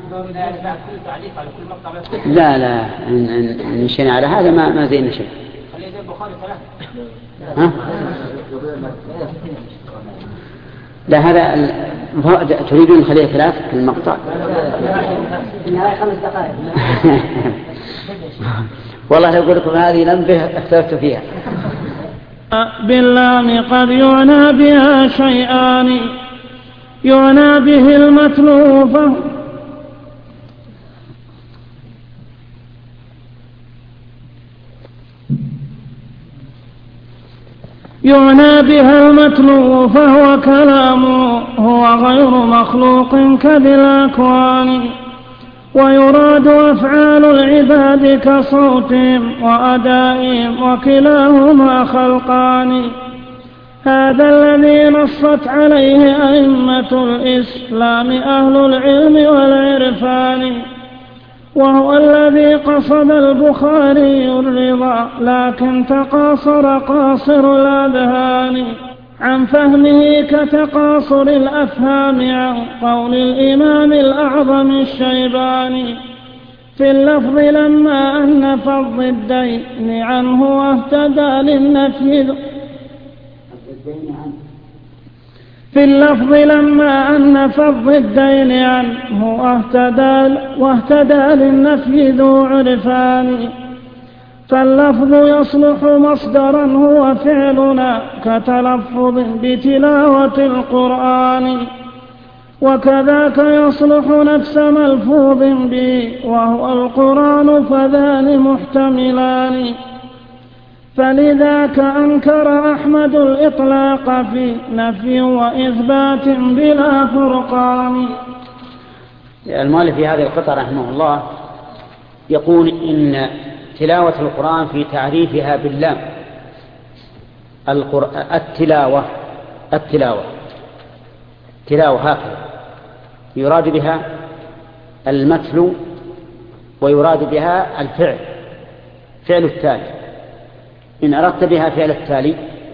لا لا إن نشينا على هذا ما ما زين شيء. ها؟ لا هذا تريدون نخليه ثلاث في المقطع؟ النهاية خمس دقائق. والله لو أقول لكم هذه لمبه اختلفت فيها. باللام قد يعنى بها شيئان يعنى به المتلوف يعنى بها المتلو فهو كلامه هو غير مخلوق كذي الأكوان ويراد أفعال العباد كصوتهم وأدائهم وكلاهما خلقان هذا الذي نصت عليه أئمة الإسلام أهل العلم والعرفان وهو الذي قصد البخاري الرضا لكن تقاصر قاصر الأذهان عن فهمه كتقاصر الأفهام عن قول الإمام الأعظم الشيباني في اللفظ لما أنف الضدين عنه واهتدى للنفي في اللفظ لما أنف الضدين عنه واهتدى, واهتدى للنفي ذو عرفان فاللفظ يصلح مصدرا هو فعلنا كتلفظ بتلاوة القرآن وكذاك يصلح نفس ملفوظ به وهو القرآن فذان محتملان فلذاك أنكر أحمد الإطلاق في نفي وإثبات بلا فرقان. المؤلف في هذه القطعة رحمه الله يقول إن تلاوة القرآن في تعريفها باللام التلاوة التلاوة تلاوة هكذا يراد بها المتلو ويراد بها الفعل فعل التالي إن أردت بها فعل التالي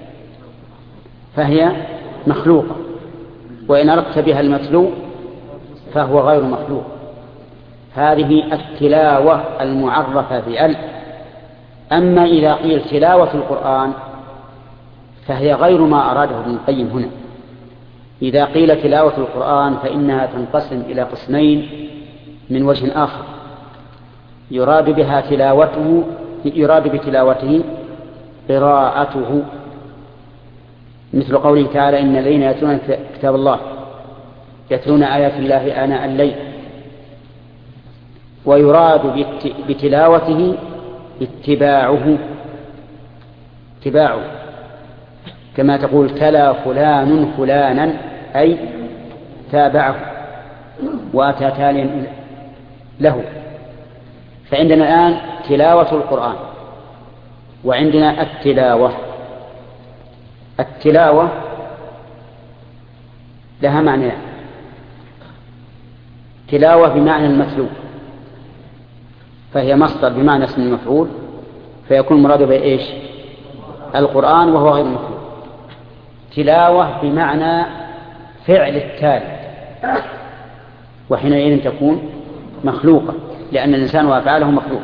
فهي مخلوقة وإن أردت بها المتلو فهو غير مخلوق. هذه التلاوة المعرفة بأل. أما إذا قيل تلاوة القرآن فهي غير ما أراده ابن القيم هنا. إذا قيل تلاوة القرآن فإنها تنقسم إلى قسمين من وجه آخر يراد بها تلاوته يراد بتلاوته قراءته مثل قوله تعالى إن الذين يتلون كتاب الله يتلون آيات الله آناء الليل ويراد بتلاوته اتباعه اتباعه كما تقول تلا فلان فلانا أي تابعه وأتى تاليا له. فعندنا الآن تلاوة القرآن وعندنا التلاوة. التلاوة لها معنى تلاوة بمعنى المتلو فهي مصدر بمعنى اسم المفعول فيكون مراد به إيش القرآن وهو غير مفعول. تلاوة بمعنى فعل التالي وحينئذ تكون مخلوقة لأن الإنسان وأفعاله مخلوق.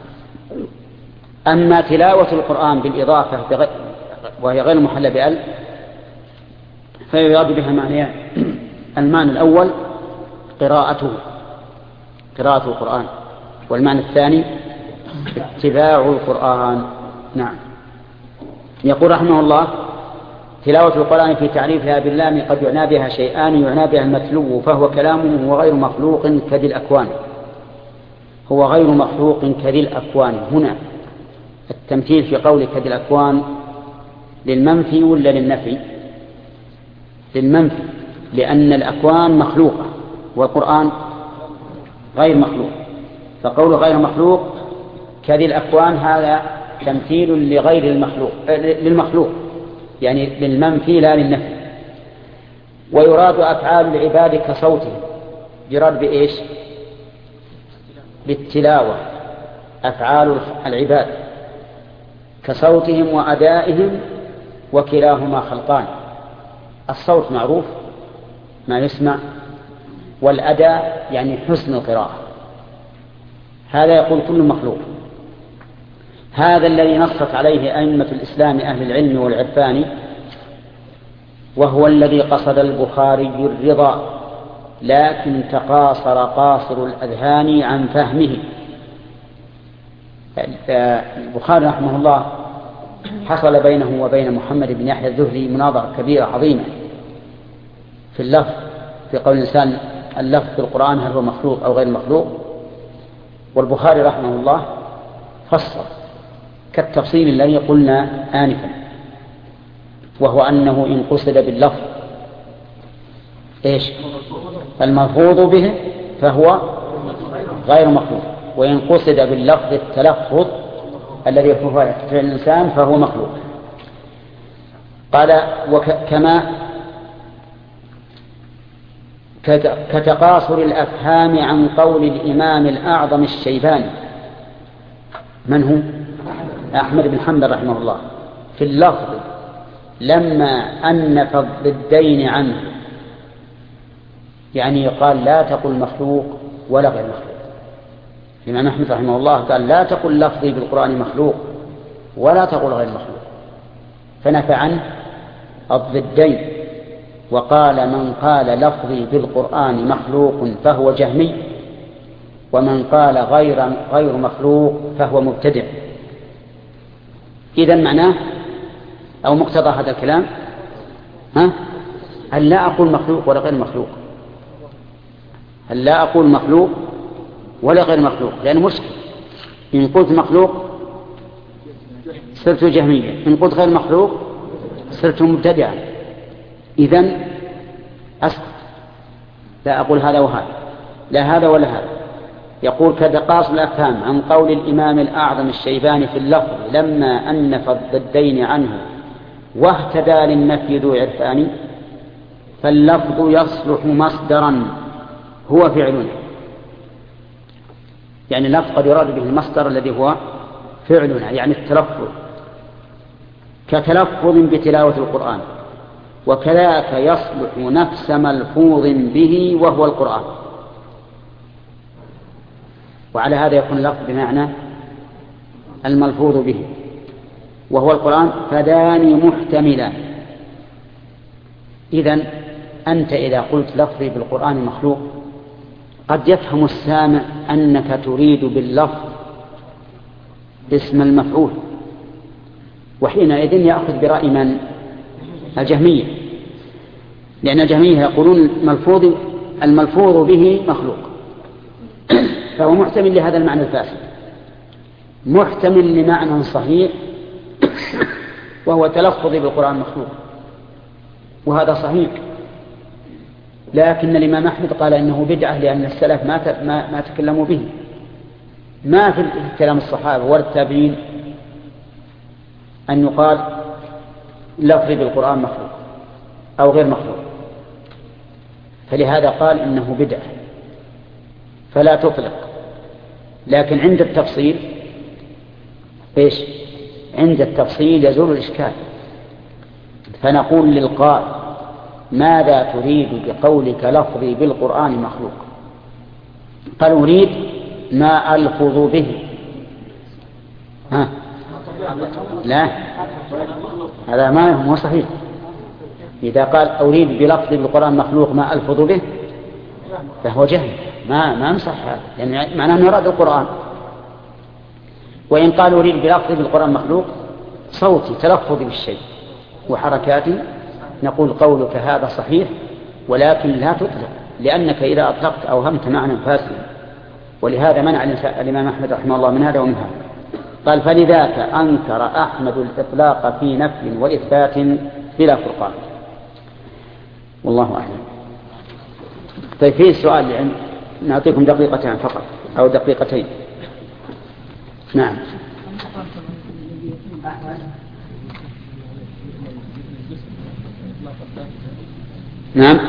أما تلاوة القرآن بالإضافة وهي غير محلة بأل فيراد بها معنيان. المعنى الأول قراءته قراءة القرآن والمعنى الثاني اتباع القرآن. نعم. يقول رحمه الله تلاوة القرآن في تعريفها باللام قد يعنى بها شيئان يعنى بها المتلو فهو كلامه هو غير مخلوق كذي الأكوان هو غير مخلوق كذي الأكوان. هنا التمثيل في قول كذي الأكوان للمنفي ولا للنفي؟ للمنفي، لأن الأكوان مخلوقة والقرآن غير مخلوق، فقول غير مخلوق كذي الأكوان هذا تمثيل لغير المخلوق للمخلوق، يعني للمنفي لا للنفي. ويراد أفعال العباد كصوتهم، يراد بإيش؟ بالتلاوة، أفعال العباد كصوتهم وأدائهم، وكلاهما خلقان. الصوت معروف ما يسمع، والأداء يعني حسن القراءة، هذا يقول كل مخلوق. هذا الذي نصت عليه أئمة الإسلام أهل العلم والعرفان، وهو الذي قصد البخاري الرضا، لكن تقاصر قاصر الأذهان عن فهمه. البخاري رحمه الله حصل بينه وبين محمد بن يحيى الزهري مناظرة كبيرة عظيمة في اللفظ، في قول الإنسان اللفظ في القرآن هل هو مخلوق أو غير مخلوق. والبخاري رحمه الله فصل كالتفصيل الذي قلنا آنفا، وهو أنه إن قصد باللفظ إيش الملفوظ به فهو غير مخلوق، وإن قصد باللفظ التلفظ الذي هو فعل الإنسان فهو مخلوق. قال وكما كتقاصر الأفهام عن قول الإمام الأعظم الشيباني، من هو؟ أحمد بن حنبل رحمه الله، في اللفظ لما أنف الضدين عنه، يعني يقال لا تقل مخلوق ولا غير مخلوق. الإمام أحمد رحمه الله قال لا تقل لفظي بالقرآن مخلوق ولا تقل غير مخلوق، فنفى عنه الضدين، وقال من قال لفظي بالقرآن مخلوق فهو جهمي، ومن قال غير غير مخلوق فهو مبتدع. إذن معناه أو مقتضى هذا الكلام ها أن لا أقول مخلوق ولا غير مخلوق، أن لا أقول مخلوق ولا غير مخلوق، لأنه مشكل. إن قلت مخلوق صرت جهميا، إن قلت غير مخلوق صرت مبتدعا. إذن أسكت، لا أقول هذا وهذا، لا هذا ولا هذا. يقول كتقاصر الأفهام عن قول الإمام الأعظم الشيباني في اللفظ لما أنف الضدين عنه واهتدى للنفي ذو عرفان، فاللفظ يصلح مصدرا هو فعلنا، يعني اللفظ قد يراد به المصدر الذي هو فعلنا، يعني التلفظ، كتلفظ بتلاوة القرآن، وكذاك يصلح نفس ملفوظ به وهو القرآن. وعلى هذا يكون اللفظ بمعنى الملفوظ به وهو القرآن، فداني محتملا. إذن أنت إذا قلت لفظي بالقرآن مخلوق قد يفهم السامع أنك تريد باللفظ اسم المفعول، وحينئذ يأخذ برأي من؟ الجهمية، لأن الجهمية يقولون الملفوظ الملفوظ به مخلوق، فهو محتمل لهذا المعنى الفاسد، محتمل لمعنى صحيح وهو تلفظ بالقرآن مخلوق، وهذا صحيح. لكن الإمام أحمد قال إنه بدعة، لأن السلف ما ما, ما تكلموا به، ما في كلام الصحابة ولا التابعين أن يقال لفظي بالقرآن مخلوق أو غير مخلوق، فلهذا قال إنه بدعة فلا تطلق. لكن عند التفصيل إيش؟ عند التفصيل يزول الإشكال، فنقول للقائل ماذا تريد بقولك لفظي بالقرآن مخلوق؟ قال أريد ما ألفظ به. ها لا، هذا ما هو صحيح. إذا قال أريد بلفظي بالقرآن مخلوق ما ألفظ به فهو جهل، ما ما نصح هذا، يعني معناه أنه يراد القرآن. وإن قال أريد بلفظي بالقرآن مخلوق صوتي تلفظي بالشيء وحركاتي، نقول قولك هذا صحيح، ولكن لا تطلق، لأنك إذا أطلقت أوهمت معنى فاسدا، ولهذا منع الإمام أحمد رحمه الله من هذا ومن هذا. قال فلذاك أنكر أحمد الإطلاق في نفي وإثبات بلا فرقان. والله أعلم. طيب فيه سؤال يعني نعطيكم دقيقتين فقط أو دقيقتين. نعم. نعم.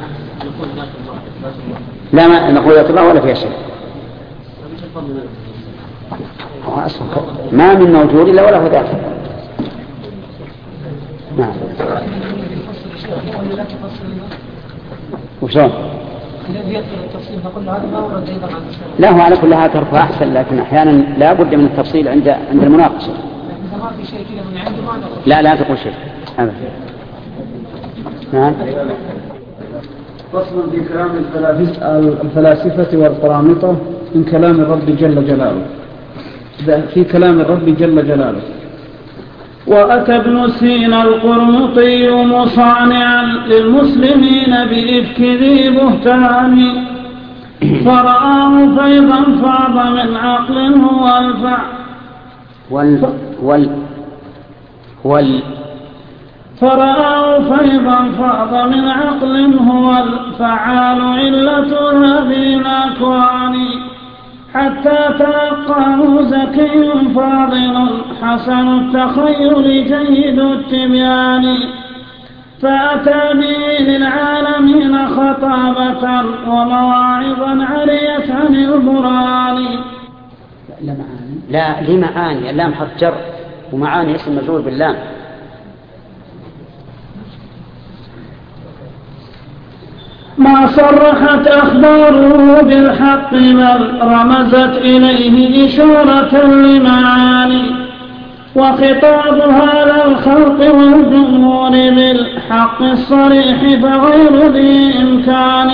لا ما نقول الله ولا فيها شيء. ما من موجود إلا وله ذات. نعم. وشون؟ لا هو على كل هذا ترفع أحسن، لكن أحيانا لا بد من التفصيل عند عند المناقشة. لا لا تقول شيء أبدا. نعم. فصل في كلام الفلاسفة والقرامطة من كلام الرب جل جلاله. في كلام الرب جل جلاله. وأتى ابن سينا القرمطي مصانعا للمسلمين بإفك ذي بهتان، فرآه فيضا فاض من عقل هو الفع وال وال وال فرآه فيضا فاض من عقل هو الفعال علة هذه الأكوان، حتى تلقاه زكي فاضل حسن التخيل جيد التبيان، فأتى به للعالمين خطابة ومواعظا عليت عن البران. لا لمعاني، اللام حرف جر ومعاني اسم مجرور باللام. ما صرحت أخباره بالحق بل رمزت إليه إشارة لمعاني، وخطابها للخلق والجمهور بالحق الصريح فغير ذي إمكان،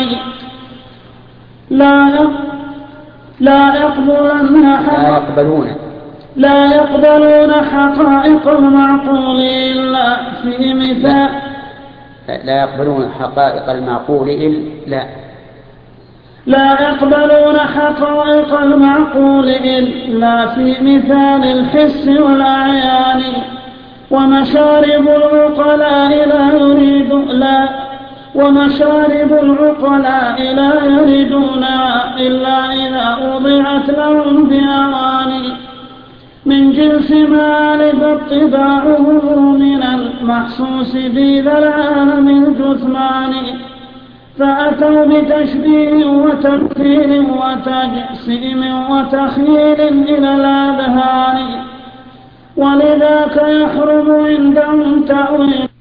لا لا يقبلون لا يقبلون لا يقبلون حقائق المعقول إلا في مثال لا يقبلون حقائق المعقول إلا لا يقبلون حقائق المعقول إلا في مثال الحس والأعيان، ومشارب العقلاء لا يريد لا ومشارب العقلاء لا يريدونها إلا إذا وضعت لهم بأواني، من جنس ما لف اطباعه من المحسوس في ذا العالم الجثمان، فأتوا بتشبيه وتمثيل وتجسيم وتخييل إلى الأذهان، ولذاك يحرم عندهم تأويل